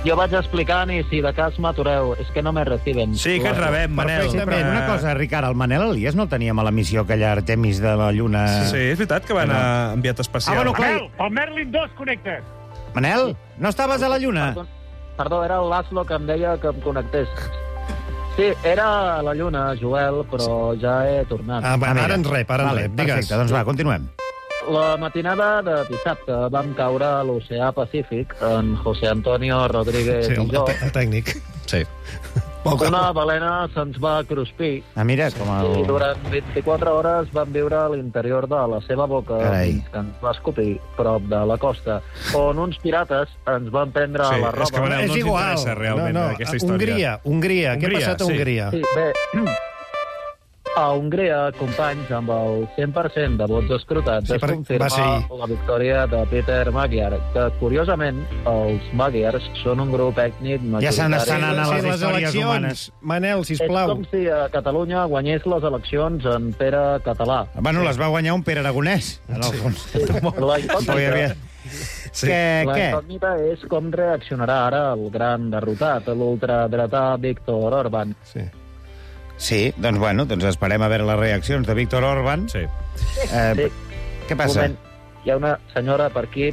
Jo vaig explicant i si de cas m'atureu. És que no me reciben. Sí, que et rebem, Manel. Sí, però una cosa, Ricard, el Manel Elias no el teníem a la missió aquella Artemis de la Lluna... Sí, és veritat que van a enviat especial. Ah, bueno, clar. Manel, el Merlin 2 connecta. Manel, no estaves a la Lluna? Perdó, era el Laszlo que em deia que em connectés. Sí, era a la Lluna, Joel, però ja he tornat. Ara ens rep, digues. Perfecte, doncs va, continuem. La matinada de dissabte vam caure a l'oceà Pacífic en José Antonio Rodríguez i jo. El tècnic. Sí. Una balena se'ns va cruspir. Mira, com I durant 24 hores vam viure a l'interior de la seva boca, fins que ens va escopir prop de la costa, on uns pirates ens van prendre la roba. És que, Manel, no ens interessa realment aquesta història. Hongria. Què ha passat a Hongria? Sí, bé, a Hongria, companys, amb el 100% de vots escrutats, es confirma la victòria de Peter Magyar, que, curiosament, els Magyars són un grup ètnic majoritari. Ja se n'estan anant a les històries humanes. Manel, sisplau. És com si a Catalunya guanyés les eleccions en Pere Català. Bueno, les va guanyar un Pere Aragonès, en el fons. La incògnita... Sí. La incògnita és com reaccionarà ara el gran derrotat, l'ultradretà Viktor Orbán. Sí, doncs esperem a veure les reaccions de Viktor Orbán. Sí. Què passa? Un moment, hi ha una senyora per aquí.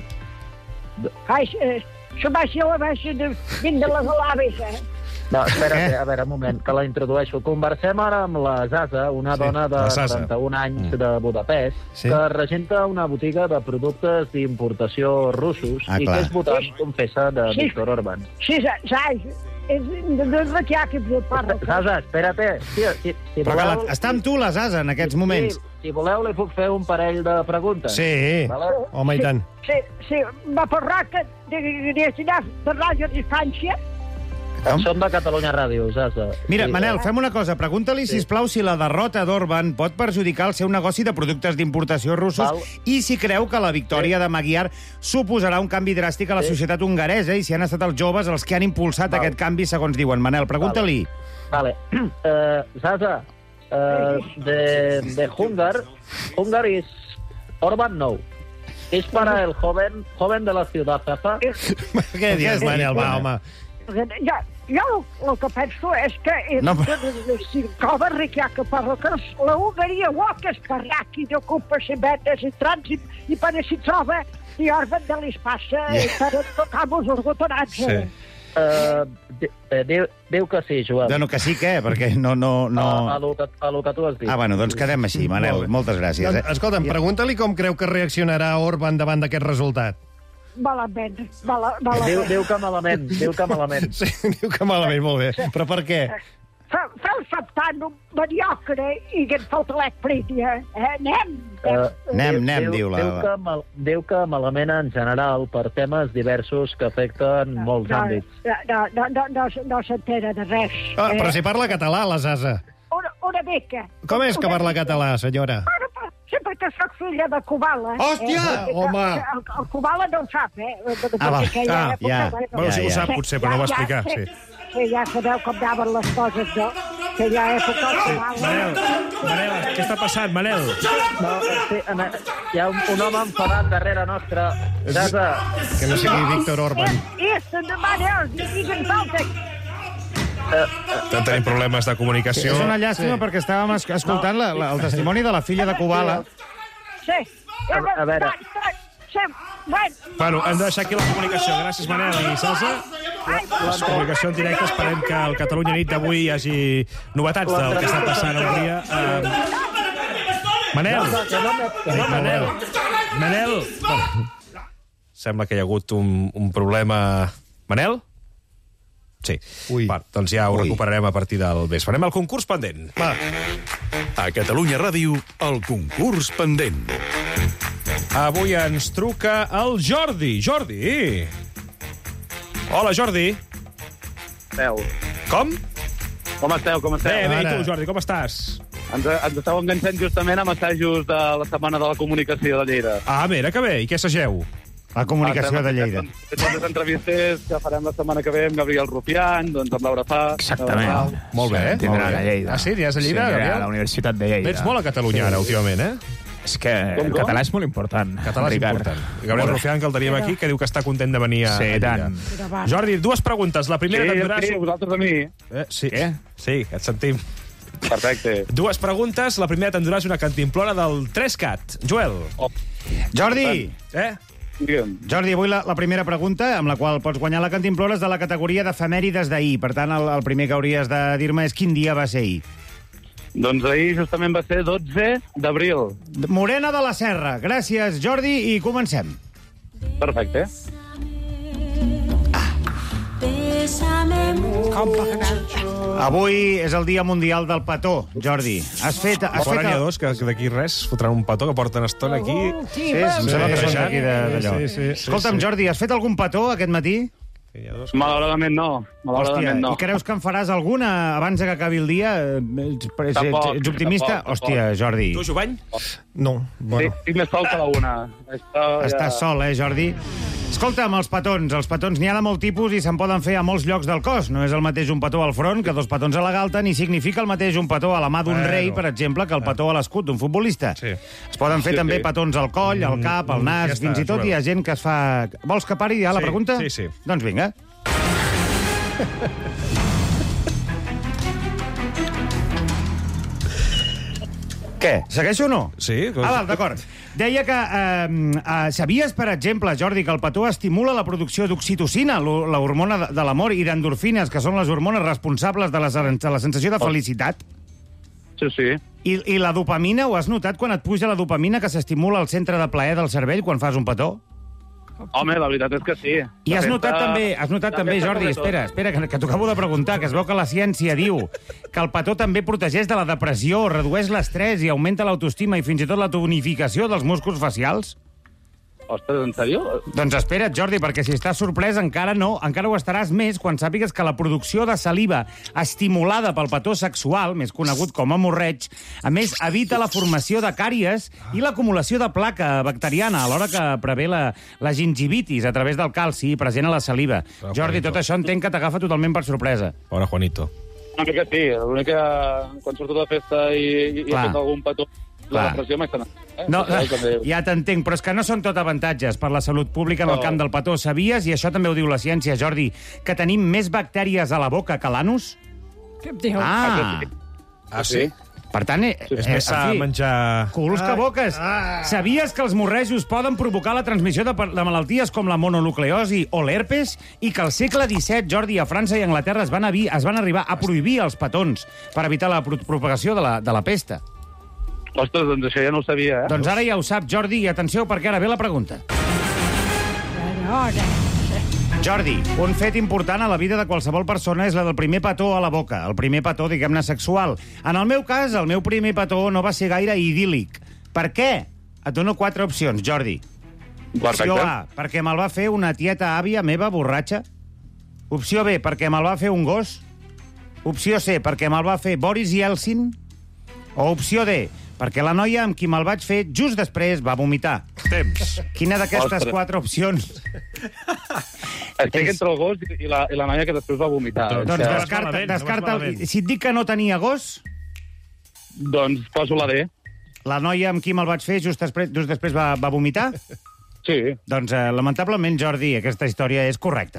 Això va ser la baixa de vint de les alaves, No, espera't, a veure, un moment, que la introdueixo. Conversem ara amb la Zaza, una dona de 31 anys de Budapest, que regenta una botiga de productes d'importació russos i que és votant, confessa, de Viktor Orbán. Sí, Zaza. Zaza, espera't. Però està amb tu, la Zaza, en aquests moments. Si voleu, li puc fer un parell de preguntes. Sí, home, i tant. Sí, va parlar de Ràdio Distància. Som de Catalunya Ràdio, Zaza. Mira, Manel, fem una cosa. Pregunta-li, sisplau, si la derrota d'Orbán pot perjudicar el seu negoci de productes d'importació russos i si creu que la victòria de Magyar suposarà un canvi dràstic a la societat hongaresa i si han estat els joves els que han impulsat aquest canvi, segons diuen. Manel, pregunta-li. Vale. Zaza, de Hungar is Orbán no. És para el joven de la ciudad, Zaza. Què dius, Manel? Va, home. Jo el que penso és que si cova Riquiaca parla que la Hungaria que es parraqui d'ocupa cimetes i trànsit i per si troba i Orbán de l'espassa per tocar-vos els botonats. Diu que sí, Joel. Bueno, que sí què? Perquè no... A lo que tu has dit. Bueno, doncs quedem així, Manel. Moltes gràcies. Escolta'm, pregunta-li com creu que reaccionarà Orbán davant d'aquest resultat. Malament. Diu que malament. Sí, diu que malament, molt bé. Però per què? Feu-se tan un mediocre i que en falta l'esprítia. Anem, diu la... Diu que malament en general per temes diversos que afecten molts àmbits. No s'entera de res. Però si parla català, la Zaza. Una mica. Com és que parla català, senyora? Sí, perquè soc filla de Kubala. Hòstia! Home! El Kubala no ho sap, ja. Bueno, sí ho sap, potser, però no ho va explicar. Sí, ja sabeu com anaven les coses, no? Que hi ha època al Kubala. Manel, què està passant, Manel? Hi ha un home enfadat darrere nostra. Zaza. Que no sigui Viktor Orbán. Tenim problemes de comunicació. És una llàstima perquè estàvem escoltant el testimoni de la filla de Kubala. Sí. A veure... Bueno, hem de deixar aquí la comunicació. Gràcies, Manel i Zaza. La comunicació en directe. Esperem que al Catalunya Nit d'avui hi hagi novetats del que està passant a Hongria. Manel. Sembla que hi ha hagut un problema... Manel? Sí. Va, doncs ja ho recuperarem a partir del vespre. Anem al concurs pendent. Va. A Catalunya Ràdio, el concurs pendent. Avui ens truca el Jordi. Jordi! Hola, Jordi. Com? Com esteu? Bé, i tu, Jordi, com estàs? Ens esteu enganxant justament amb assajos de la Setmana de la Comunicació de Lleida. Ah, mira, que bé. I què assageu? La comunicació de Lleida. Són les entrevistes que farem la setmana que ve amb Gabriel Rufián, doncs amb Laura Fa... Molt bé, Tindran a Lleida. Ah, sí? Aniràs a Lleida, sí, Gabriel? a la Universitat de Lleida. Ets molt a Catalunya ara, últimament, eh? És que el català és molt important. Català és important. Gabriel Rufián, que el teníem aquí, que diu que està content de venir a Lliga. Jordi, dues preguntes. La primera t'enduràs... Sí, vosaltres a mi. Sí. Què? Sí, et sentim. Perfecte. Dues preguntes. La primera t'enduràs una cantimplora del 3CAT. Joel. Jordi! Digue'm. Jordi, avui la primera pregunta, amb la qual pots guanyar la cantimplora, és de la categoria d'efemèrides d'ahir. Per tant, el primer que hauries de dir-me és quin dia va ser ahir. Doncs ahir justament va ser 12 d'abril. Morena de la Serra. Gràcies, Jordi, i comencem. Perfecte. Avui és el Dia Mundial del Petó, Jordi. Has fet... N'hi ha dos que d'aquí res fotran un petó que porten estona aquí. Sí, em sembla que són d'aquí d'allò. Escolta'm, Jordi, has fet algun petó aquest matí? Malauradament no. Hòstia, i creus que en faràs alguna abans que acabi el dia? Ets optimista? Hòstia, Jordi. Tu, Jovany? No. Sí, estic més sol que la una. Estàs sol, Jordi? Escolta'm, els petons n'hi ha de molt tipus i se'n poden fer a molts llocs del cos. No és el mateix un petó al front que dos petons a la galta, ni significa el mateix un petó a la mà d'un rei, per exemple, que el petó a l'escut d'un futbolista. Es poden fer també petons al coll, al cap, al nas, fins i tot hi ha gent que es fa... Vols que pari ja la pregunta? Sí. Doncs vinga. Què? Segueixo o no? Sí. D'acord. Deia que sabies, per exemple, Jordi, que el petó estimula la producció d'oxitocina, la hormona de l'amor, i d'endorfines, que són les hormones responsables de la sensació de felicitat? Sí. I la dopamina, ho has notat quan et puja la dopamina que s'estimula al centre de plaer del cervell quan fas un petó? Home, la veritat és que sí. I has notat també, Jordi, espera, que t'ho acabo de preguntar, que es veu que la ciència diu que el petó també protegeix de la depressió, redueix l'estrès i augmenta l'autoestima i fins i tot la tonificació dels músculs facials? Ostres, en sèrio? Doncs espera't, Jordi, perquè si estàs sorprès encara no, encara ho estaràs més quan sàpigues que la producció de saliva estimulada pel petó sexual, més conegut com a hemorreig, a més evita la formació de càries i l'acumulació de placa bacteriana, alhora que prevé la gingivitis a través del calci present a la saliva. Jordi, tot això entenc que t'agafa totalment per sorpresa. Pobre Juanito. Una mica sí, l'únic que quan surto de festa i he fet algun petó, la depressió m'ha estat... No, ja t'entenc, però és que no són tot avantatges per la salut pública en el camp del petó. Sabies, i això també ho diu la ciència, Jordi, que tenim més bactèries a la boca que a l'anus? Què em diu? Sí? Per tant, és més sa menjar... Culs que boques! Sabies que els morrejos poden provocar la transmissió de malalties com la mononucleosi o l'herpes i que al segle XVII, Jordi, a França i Anglaterra es van arribar a prohibir els petons per evitar la propagació de la pesta? Ostres, doncs això ja no ho sabia, Doncs ara ja ho sap, Jordi, i atenció, perquè ara ve la pregunta. Jordi, un fet important a la vida de qualsevol persona és la del primer petó a la boca, el primer petó, diguem-ne, sexual. En el meu cas, el meu primer petó no va ser gaire idíl·lic. Per què? Et dono 4 opcions, Jordi. Opció A, perquè me'l va fer una tieta àvia meva borratxa. Opció B, perquè me'l va fer un gos. Opció C, perquè me'l va fer Boris Yeltsin. O opció D, perquè la noia amb qui me'l vaig fer just després va vomitar. Temps. Quina d'aquestes 4 opcions? Estic entre el gos i la noia que després va vomitar. Doncs descarta. Si et dic que no tenia gos... Doncs poso la D. La noia amb qui me'l vaig fer just després va vomitar? Sí. Doncs, lamentablement, Jordi, aquesta història és correcta.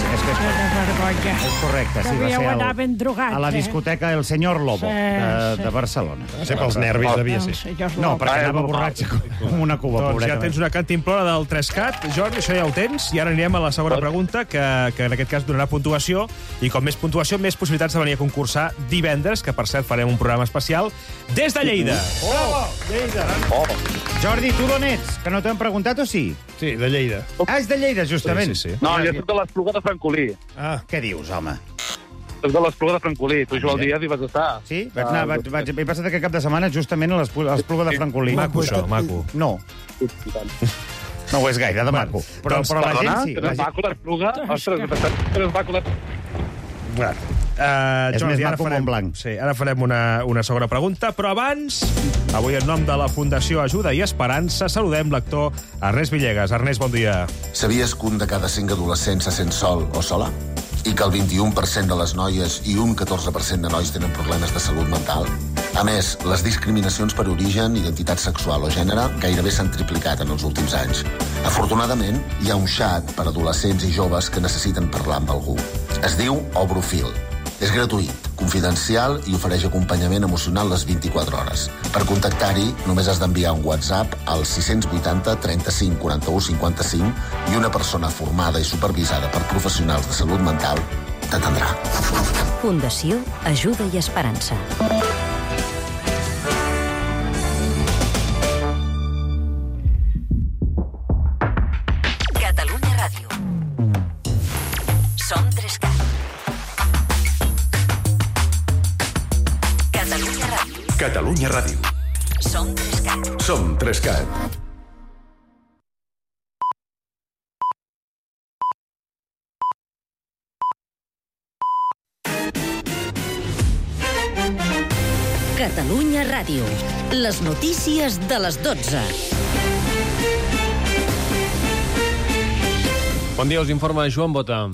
És correcte, sí, va ser a la discoteca El Señor Lobo de Barcelona. Sí, pels nervis devia ser. No, perquè anava borratxa com una cuba, doncs ja tens una cantimplora del 3CAT, Jordi, això ja ho tens, i ara anirem a la segona pregunta, que en aquest cas donarà puntuació, i com més puntuació, més possibilitats de venir a concursar divendres, que per cert farem un programa especial des de Lleida. Bravo! Lleida! Jordi, tu d'on ets? Que no t'ho hem preguntat o sí? Sí, de Lleida. És de Lleida, justament. Sí. No, jo soc de l'Espluga de Francolí. Què dius, home? Soc de l'Espluga de Francolí. Tu, Joel Díaz, hi vas estar. Sí? He passat aquest cap de setmana justament a l'Espluga de Francolí. Maco, això, maco. No. No ho és gaire, de maco. Però la gent sí. Però és maco l'Espluga? Ostres, però és maco l'Espluga. És més maco Montblanc. Sí, ara farem una segona pregunta, però abans, avui en nom de la Fundació Ajuda i Esperança, saludem l'actor Ernest Villegas. Ernest, bon dia. Sabies que un de cada 5 adolescents se sent sol o sola? I que el 21% de les noies i un 14% de nois tenen problemes de salut mental? A més, les discriminacions per origen, identitat sexual o gènere gairebé s'han triplicat en els últims anys. Afortunadament, hi ha un xat per adolescents i joves que necessiten parlar amb algú. Es diu Obrofil. És gratuït, confidencial i ofereix acompanyament emocional les 24 hores. Per contactar-hi, només has d'enviar un WhatsApp al 680 35 41 55 i una persona formada i supervisada per professionals de salut mental t'atendrà. Fundació Ajuda i Esperança. Catalunya Ràdio. Som 3CAT. Catalunya Ràdio. Catalunya Ràdio. Som 3CAT. Som 3CAT. Catalunya Ràdio. Les notícies de les 12. Bon dia, us informa Joan Bota.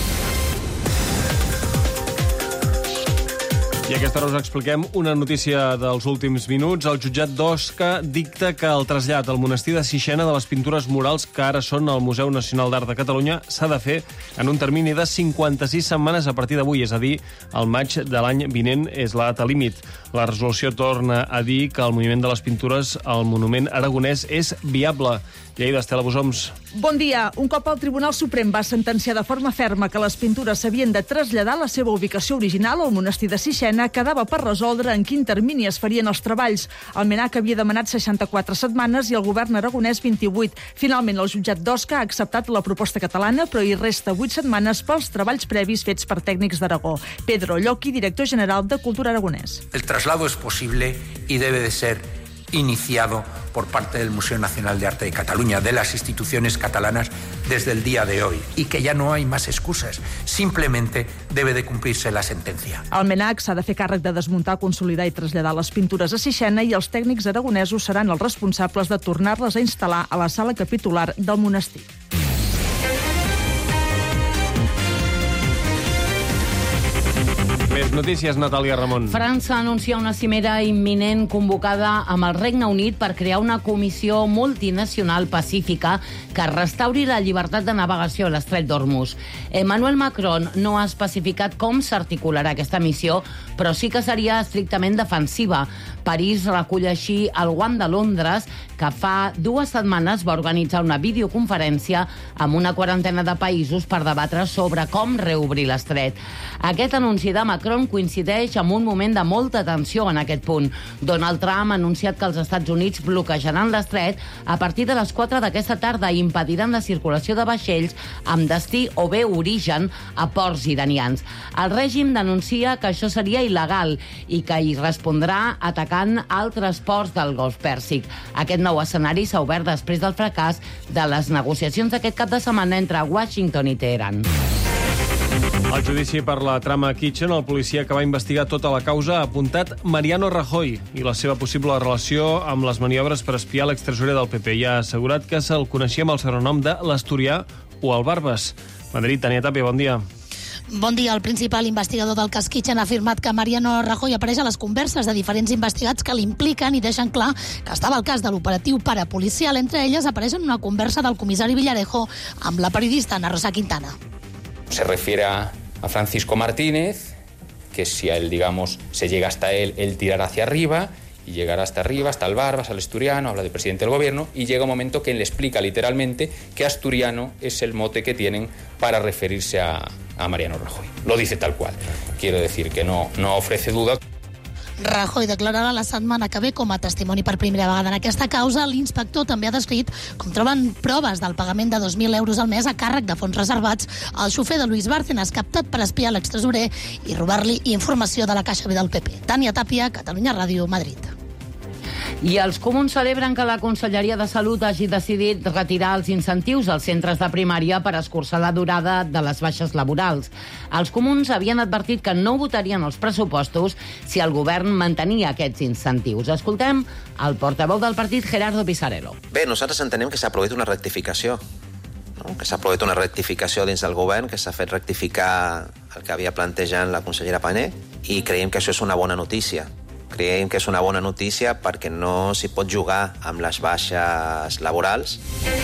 I a aquesta hora us expliquem una notícia dels últims minuts. El jutjat d'Osca dicta que el trasllat al monestir de Sixena de les pintures murals que ara són al Museu Nacional d'Art de Catalunya s'ha de fer en un termini de 56 setmanes a partir d'avui, és a dir, el maig de l'any vinent és la data límit. La resolució torna a dir que el moviment de les pintures al monument aragonès és viable. Lleida, Estela Bosoms. Bon dia. Un cop el Tribunal Suprem va sentenciar de forma ferma que les pintures s'havien de traslladar a la seva ubicació original al monestir de Sixena, quedava per resoldre en quin termini es farien els treballs. El MNAC havia demanat 64 setmanes i el govern aragonès 28. Finalment, el jutjat d'Osca ha acceptat la proposta catalana, però hi resta 8 setmanes pels treballs previs fets per tècnics d'Aragó. Pedro Lloqui, director general de Cultura Aragonès. El traslado es posible y debe de ser iniciado por parte del Museo Nacional de Arte de Cataluña, de las instituciones catalanas, desde el día de hoy, y que ya no hay más excusas. Simplemente debe de cumplirse la sentencia. El MNAC s'ha de fer càrrec de desmuntar, consolidar i traslladar les pintures a Sixena i els tècnics aragonesos seran els responsables de tornar-les a instal·lar a la sala capitular del monestir. Més notícies, Natàlia Ramon. França anuncia una cimera imminent convocada amb el Regne Unit per crear una comissió multinacional pacífica que restauri la llibertat de navegació a l'estret d'Hormuz. Emmanuel Macron no ha especificat com s'articularà aquesta missió, però sí que seria estrictament defensiva. París recull així el guant de Londres, que fa 2 setmanes va organitzar una videoconferència amb una quarantena de països per debatre sobre com reobrir l'estret. Aquest anunci de Macron coincideix amb un moment de molta tensió en aquest punt. Donald Trump ha anunciat que els Estats Units bloquejaran l'estret a partir de les 4 d'aquesta tarda i impediran la circulació de vaixells amb destí o bé origen a ports iranians. El règim denuncia que això seria il·legal i que hi respondrà atacant altres ports del Golf Pèrsic. Aquest nou escenari s'ha obert després del fracàs de les negociacions d'aquest cap de setmana entre Washington i Teheran. Al judici per la trama Kitchen, el policia que va investigar tota la causa ha apuntat Mariano Rajoy i la seva possible relació amb les maniobres per espiar l'extresorer del PP i ha assegurat que se'l coneixia amb el sobrenom de l'Asturià o el Barbes. Madrid, Tania Tapia, bon dia. Bon dia. El principal investigador del cas Kitchen ha afirmat que Mariano Rajoy apareix a les converses de diferents investigats que l'impliquen i deixen clar que estava al cas de l'operatiu parapolicial. Entre elles apareix en una conversa del comissari Villarejo amb la periodista Ana Rosa Quintana. Se refiere a Francisco Martínez, que si a él, digamos, se llega hasta él tirará hacia arriba y llegará hasta arriba, hasta el Barbas, al Asturiano, habla del presidente del gobierno y llega un momento que él le explica literalmente que Asturiano es el mote que tienen para referirse a Mariano Rajoy. Lo dice tal cual. Quiero decir que no ofrece duda. Rajoy declararà la setmana que ve com a testimoni per primera vegada en aquesta causa. L'inspector també ha descrit com troben proves del pagament de 2.000 euros al mes a càrrec de fons reservats al xofer de Luis Bárcenas, captat per espiar l'extresorer i robar-li informació de la Caixa B del PP. Tania Tapia, Catalunya Ràdio, Madrid. I els comuns celebren que la Conselleria de Salut hagi decidit retirar els incentius als centres de primària per escurçar la durada de les baixes laborals. Els comuns havien advertit que no votarien els pressupostos si el govern mantenia aquests incentius. Escoltem el portaveu del partit, Gerardo Pisarello. Bé, nosaltres entenem que s'ha produït una rectificació. Que s'ha produït una rectificació dins del govern, que s'ha fet rectificar el que havia plantejat la consellera Pané, i creiem que això és una bona notícia, Creiem que és una bona notícia perquè no s'hi pot jugar amb les baixes laborals.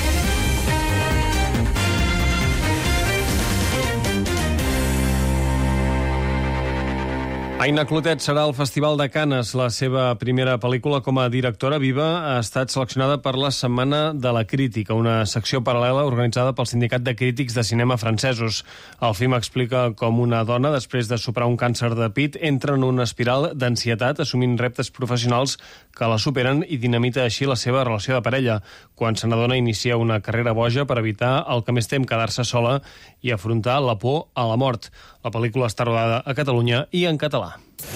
Aina Clotet serà al Festival de Canes. La seva primera pel·lícula com a directora viva ha estat seleccionada per la Setmana de la Crítica, una secció paral·lela organitzada pel Sindicat de Crítics de Cinema francesos. El film explica com una dona, després de superar un càncer de pit, entra en una espiral d'ansietat, assumint reptes professionals que la superen i dinamita així la seva relació de parella. Quan se n'adona, inicia una carrera boja per evitar el que més tem, quedar-se sola i afrontar la por a la mort. La pel·lícula està rodada a Catalunya i en català.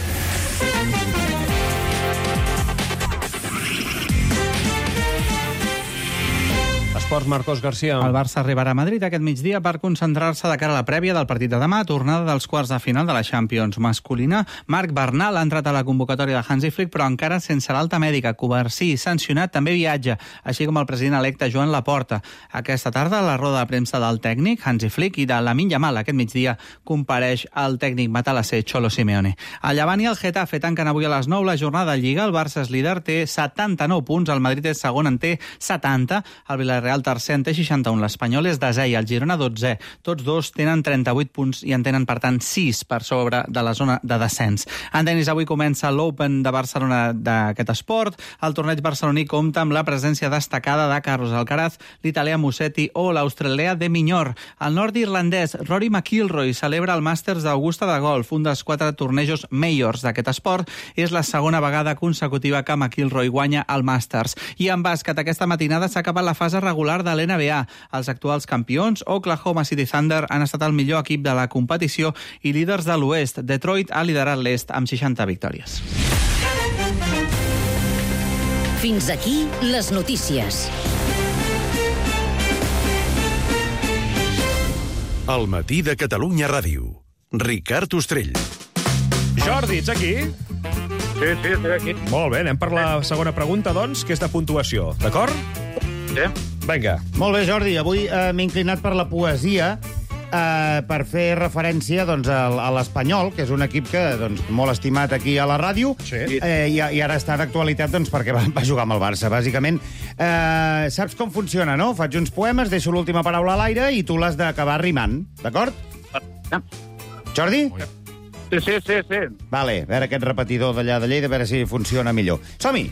Esports, Marcos García. El Barça arribarà a Madrid aquest migdia per concentrar-se de cara a la prèvia del partit de demà, tornada dels quarts de final de la Champions masculina. Marc Bernal ha entrat a la convocatòria de Hansi Flick, però encara sense l'alta mèdica. Covarsí, sancionat, també viatja, així com el president electe Joan Laporta. Aquesta tarda, a la roda de premsa del tècnic, Hansi Flick, i de Lamine Yamal, aquest migdia, compareix el tècnic matalasser Cholo Simeone. El Llevant i el Getafe tanquen avui a les 9 la jornada de Lliga. El Barça és líder, té 79 punts, el Madrid és segon, en té 70, el Villarreal tercer en té 61, l'Espanyol és desè i el Girona 12è. Tots dos tenen 38 punts i en tenen, per tant, 6 per sobre de la zona de descens. En tenis, avui comença l'Open de Barcelona d'aquest esport. El torneig barceloní compta amb la presència destacada de Carlos Alcaraz, l'italià Musetti o l'australià de Minyor. El nord-irlandès Rory McIlroy celebra el Masters d'Augusta de golf, un dels 4 tornejos majors d'aquest esport. És la segona vegada consecutiva que McIlroy guanya el Masters. I en bàsquet, aquesta matinada s'ha acabat la fase regular de l'NBA. Els actuals campions, Oklahoma City Thunder, han estat el millor equip de la competició i líders de l'oest. Detroit ha liderat l'est amb 60 victòries. Fins aquí les notícies. El matí de Catalunya Ràdio. Ricard Ostrell. Jordi, ets aquí? Sí, estic aquí. Molt bé, anem per la segona pregunta, doncs, que és de puntuació. D'acord? Sí. Vinga. Molt bé, Jordi. Avui m'he inclinat per la poesia per fer referència doncs, a l'Espanyol, que és un equip que molt estimat aquí a la ràdio, sí. I ara està d'actualitat perquè va jugar amb el Barça, bàsicament. Saps com funciona, no? Faig uns poemes, deixo l'última paraula a l'aire i tu l'has d'acabar rimant, d'acord? Jordi? Sí. Vale, a veure aquest repetidor d'allà de Lleida, a veure si funciona millor. Som-hi!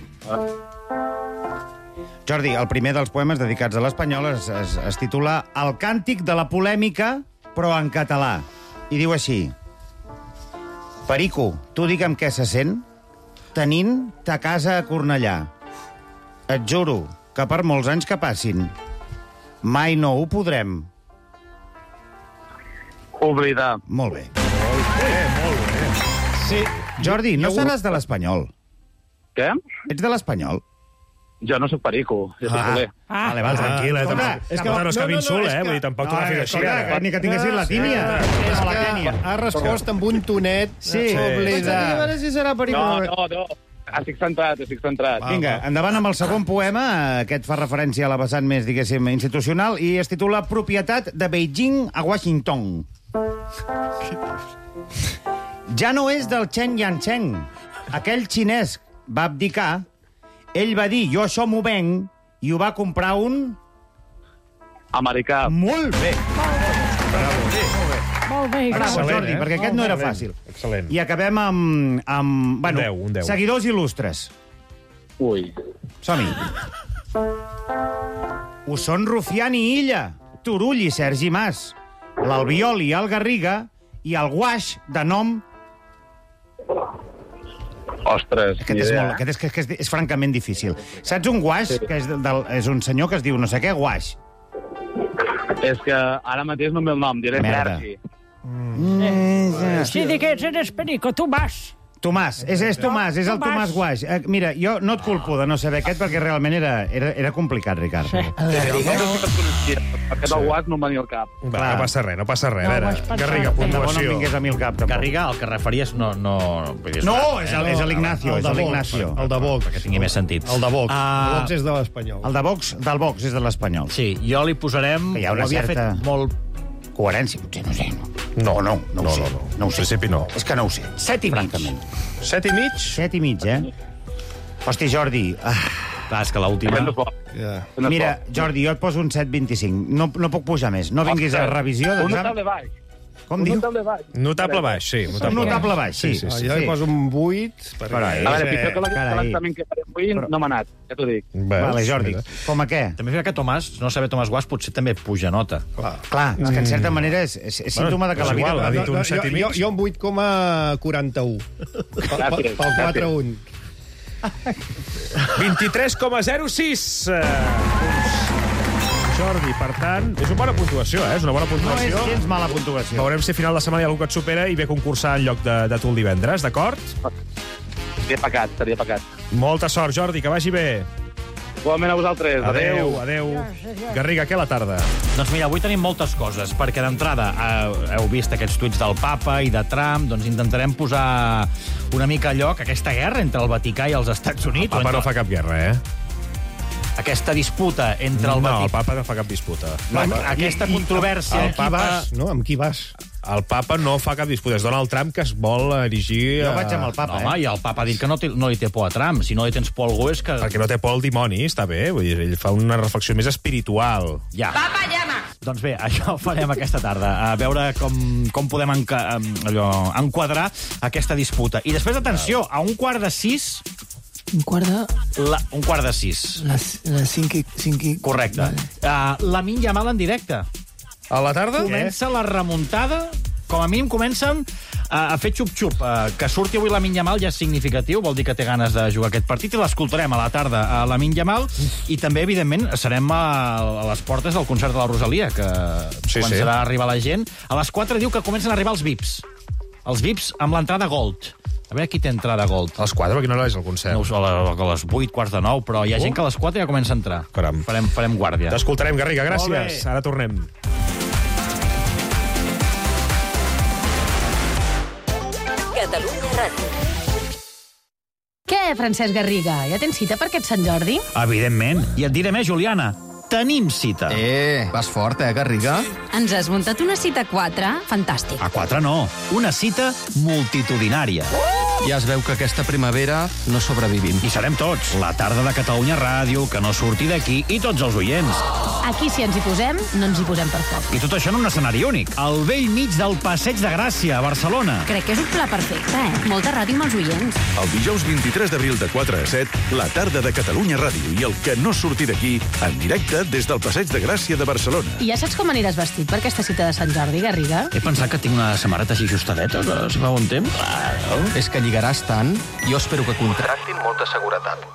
Jordi, el primer dels poemes dedicats a l'Espanyol es titula El càntic de la polèmica, però en català. I diu així: Perico, tu digue'm què se sent tenint ta casa a Cornellà. Et juro que per molts anys que passin mai no ho podrem oblidar. Molt bé. Molt bé. Sí. Jordi, no seràs de l'Espanyol? Què? Ets de l'Espanyol? Jo no soc perico, jo soc soler. Vale, tranquil, és que no és que Vinsul, vull dir, tampoc t'ho va fer així. Ni que tinguessis la tínia. És que ha respost amb un tonet. Sí. Oblidar. A veure si serà perico. No. Estic centrat. Vinga, endavant amb el segon poema. Aquest fa referència a la vessant més, diguéssim, institucional, i es titula Propietat de Beijing a Washington. Ja no és del Chen Yancheng. Aquell xinès va abdicar. Ell va dir, jo això m'ho venc, i ho va comprar un... americà. Molt bé. Molt bé. Bravo, Jordi, perquè aquest no era fàcil. Excel·lent. I acabem amb bueno, un 10. Seguidors il·lustres. Ui. Som-hi. Ho són Rufián i Illa, Turull i Sergi Mas, l'Albiol i el Garriga, i el Guaix, de nom... Ostres, aquest és francament difícil. Saps un Guaix, que és un senyor que es diu no sé què, Guaix? És que ara mateix no em ve el nom, diré Sergi. Si digués eres perico, tu vas. Tomàs, és Tomàs, és el Tomàs Guaix. Mira, jo no et culpo de no saber aquest, perquè realment era complicat, Ricard. Sí. Aquest del Guaix no em venia al cap. No passa res. A veure, Garriga, puntuació. No vingués a mi al cap. Garriga, el que referies no... No, és l'Ignacio. El de Vox. Perquè tingui més sentit. El de Vox. El Vox és de l'Espanyol. El de Vox és de l'Espanyol. Sí, jo li posarem... Que hi ha una certa... Molt coherència, potser, no sé. No ho sé. No ho sé. Principi no. És que no ho sé. 7 i mig. Francament. 7 i mig? 7 i mig, Hòstia, Jordi... Clar, és que l'última... Mira, Jordi, jo et poso un 7,25. No puc pujar més. No vinguis a revisió Un notable baix. Com diu? Notable baix, sí. Un notable baix, sí. Jo hi poso un 8. A veure, pitjor que l'entrament que farem avui no m'ha anat, ja t'ho dic. Vale, Jordi, com a què? També que Tomàs, no saber Tomàs Guas, potser també puja nota. Clar, és que en certa manera és símptoma de que la vida... Ha dit un 7 i mig. Jo un 8,41. Pel 4-1. 23,06 Jordi, per tant, és una bona puntuació, és una bona puntuació. No és gens mala puntuació. Veurem si a final de setmana hi ha algú que et supera i ve a concursar en lloc de tu el divendres, d'acord? Seria pecat. Molta sort, Jordi, que vagi bé. Igualment a vosaltres. Adéu. Garriga, què a la tarda? Doncs mira, avui tenim moltes coses, perquè d'entrada heu vist aquests tuits del papa i de Trump, doncs intentarem posar una mica a lloc aquesta guerra entre el Vaticà i els Estats Units. El papa no fa cap guerra, Aquesta disputa entre el Vaticà... No, el papa no fa cap disputa. Aquesta controvèrsia... Amb qui vas? El papa no fa cap disputa. És Donald Trump que es vol erigir... Jo vaig amb el papa, Home, i el papa ha dit que no li té por a Trump. Si no li tens por a algú és que... Perquè no té por al dimoni, està bé. Vull dir, ell fa una reflexió més espiritual. Ja. Papa, llama! Doncs bé, això ho farem aquesta tarda. A veure com podem enquadrar aquesta disputa. I després, atenció, a 5:15... Un quart de 6. Les 5 i... Correcte. Vale. Lamine Yamal en directe. A la tarda? Comença la remuntada. Com a mínim comencen a fer xup-xup. Que surti avui Lamine Yamal ja és significatiu, vol dir que té ganes de jugar aquest partit, i l'escoltarem a la tarda a Lamine Yamal, i també, evidentment, serem a les portes del concert de la Rosalia, que començarà a arribar la gent. A les 4 diu que comencen a arribar els VIPs. Els VIPs amb l'entrada Gold. A veure qui té entrada Gold. A les 4? A quina hora és el concert? No, a les 8, quarts de 9, però hi ha gent que a les 4 ja comença a entrar. Caram. Farem guàrdia. T'escoltarem, Garriga, gràcies. Ara tornem. Catalunya Ràdio. Què, Francesc Garriga? Ja tens cita per aquest Sant Jordi? Evidentment. I et diré més, Juliana. Tenim cita. Vas fort, Garriga? Ens has muntat una cita a 4? Fantàstic. A 4 no. Una cita multitudinària. Ja es veu que aquesta primavera no sobrevivim. I serem tots. La tarda de Catalunya Ràdio, que no surti d'aquí, i tots els oients. Aquí, si ens hi posem, no ens hi posem per foc. I tot això en un escenari únic. Al vell mig del Passeig de Gràcia, a Barcelona. Crec que és un pla perfecte, Molta ràdio amb els oients. El dijous 23 d'abril de 4 a 7, la tarda de Catalunya Ràdio i el que no surti d'aquí, en directe des del Passeig de Gràcia de Barcelona. I ja saps com aniràs vestit per aquesta cita de Sant Jordi, Garriga? He pensat que tinc una samarreta així ajustadeta, que si fa bon temps. És que lligaràs tant, jo espero que contractin molta seguretat.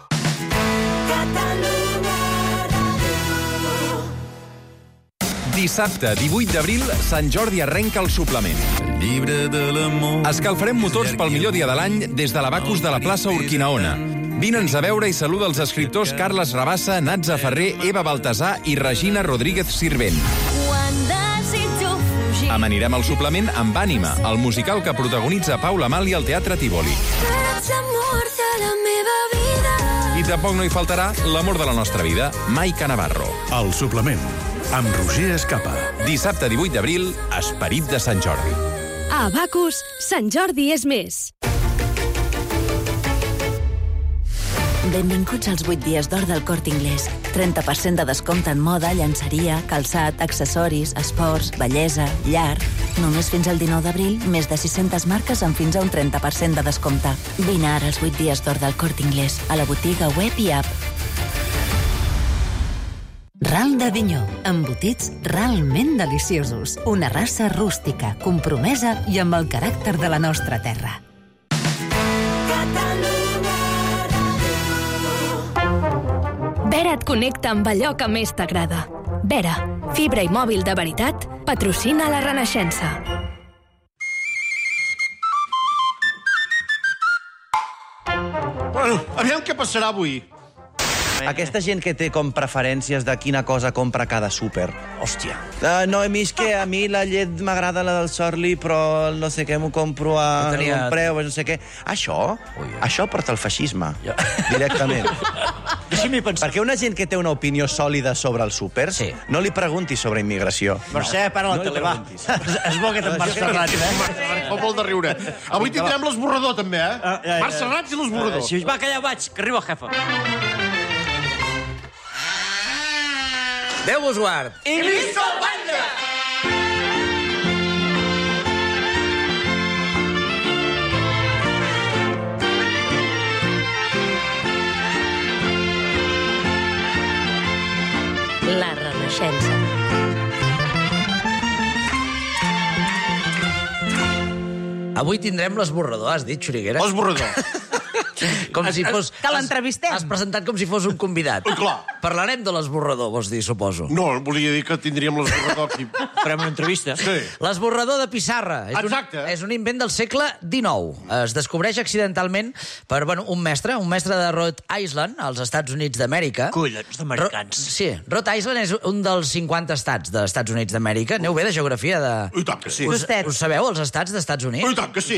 Dissabte, 18 d'abril, Sant Jordi arrenca el suplement. Escalfarem motors pel millor dia de l'any des de l'Abacus de la plaça Urquinaona. Vine'ns a veure i saluda els escriptors Carles Rabassa, Natza Ferrer, Eva Baltasar i Regina Rodríguez Sirvent. Amanirem el suplement amb Ànima, el musical que protagonitza Paula Mali al Teatre Tívoli. I tampoc no hi faltarà l'amor de la nostra vida, Maica Navarro. El suplement, amb Roger Escapa. Dissabte 18 d'abril, Esperit de Sant Jordi. A Abacus, Sant Jordi és més. Benvinguts als 8 dies d'or del Corte Inglés. 30% de descompte en moda, llançaria, calçat, accessoris, esports, bellesa, llar. Només fins al 19 d'abril, més de 600 marques amb fins a un 30% de descompte. Vine ara als 8 dies d'or del Corte Inglés, a la botiga web i app. Ral d'Avinyó, embotits realment deliciosos. Una raça rústica, compromesa i amb el caràcter de la nostra terra. Vera et connecta amb allò que més t'agrada. Vera, fibra i mòbil de veritat, patrocina la Renaixença. Bueno, aviam què passarà avui. Aquesta gent que té com preferències de quina cosa compra cada súper. Hòstia. No, és que a mi la llet m'agrada la del Sorli, però no sé què m'ho compro a un preu, no sé què. Això porta al feixisme, directament. Deixi'm-hi pensar. Perquè una gent que té una opinió sòlida sobre els súpers, no li pregunti sobre immigració. Mercè, para la tele, va. És bo que te'n Marc Serrats, Fa molt de riure. Avui tindrem l'esborrador, també, Marc Serrats i l'esborrador. Va, que ja vaig, que arriba el jefe. Déu vos guard. I visca el batlle! La Renaixença. Avui tindrem l'esborrador, has dit, Xuriguera? L'esborrador. Com si fos... Que l'entrevistem. Has presentat com si fos un convidat. Clar. Parlarem de l'esborrador, vols dir, suposo. No, volia dir que tindríem l'esborrador aquí. Farem una entrevista. Sí. L'esborrador de pissarra. Exacte. És un invent del segle XIX. Es descobreix accidentalment per un mestre de Rhode Island, als Estats Units d'Amèrica. Collons d'americans. Sí, Rhode Island és un dels 50 estats dels Estats Units d'Amèrica. Aneu bé de geografia de... I tant que sí. Us sabeu els estats dels Estats Units? I tant que sí.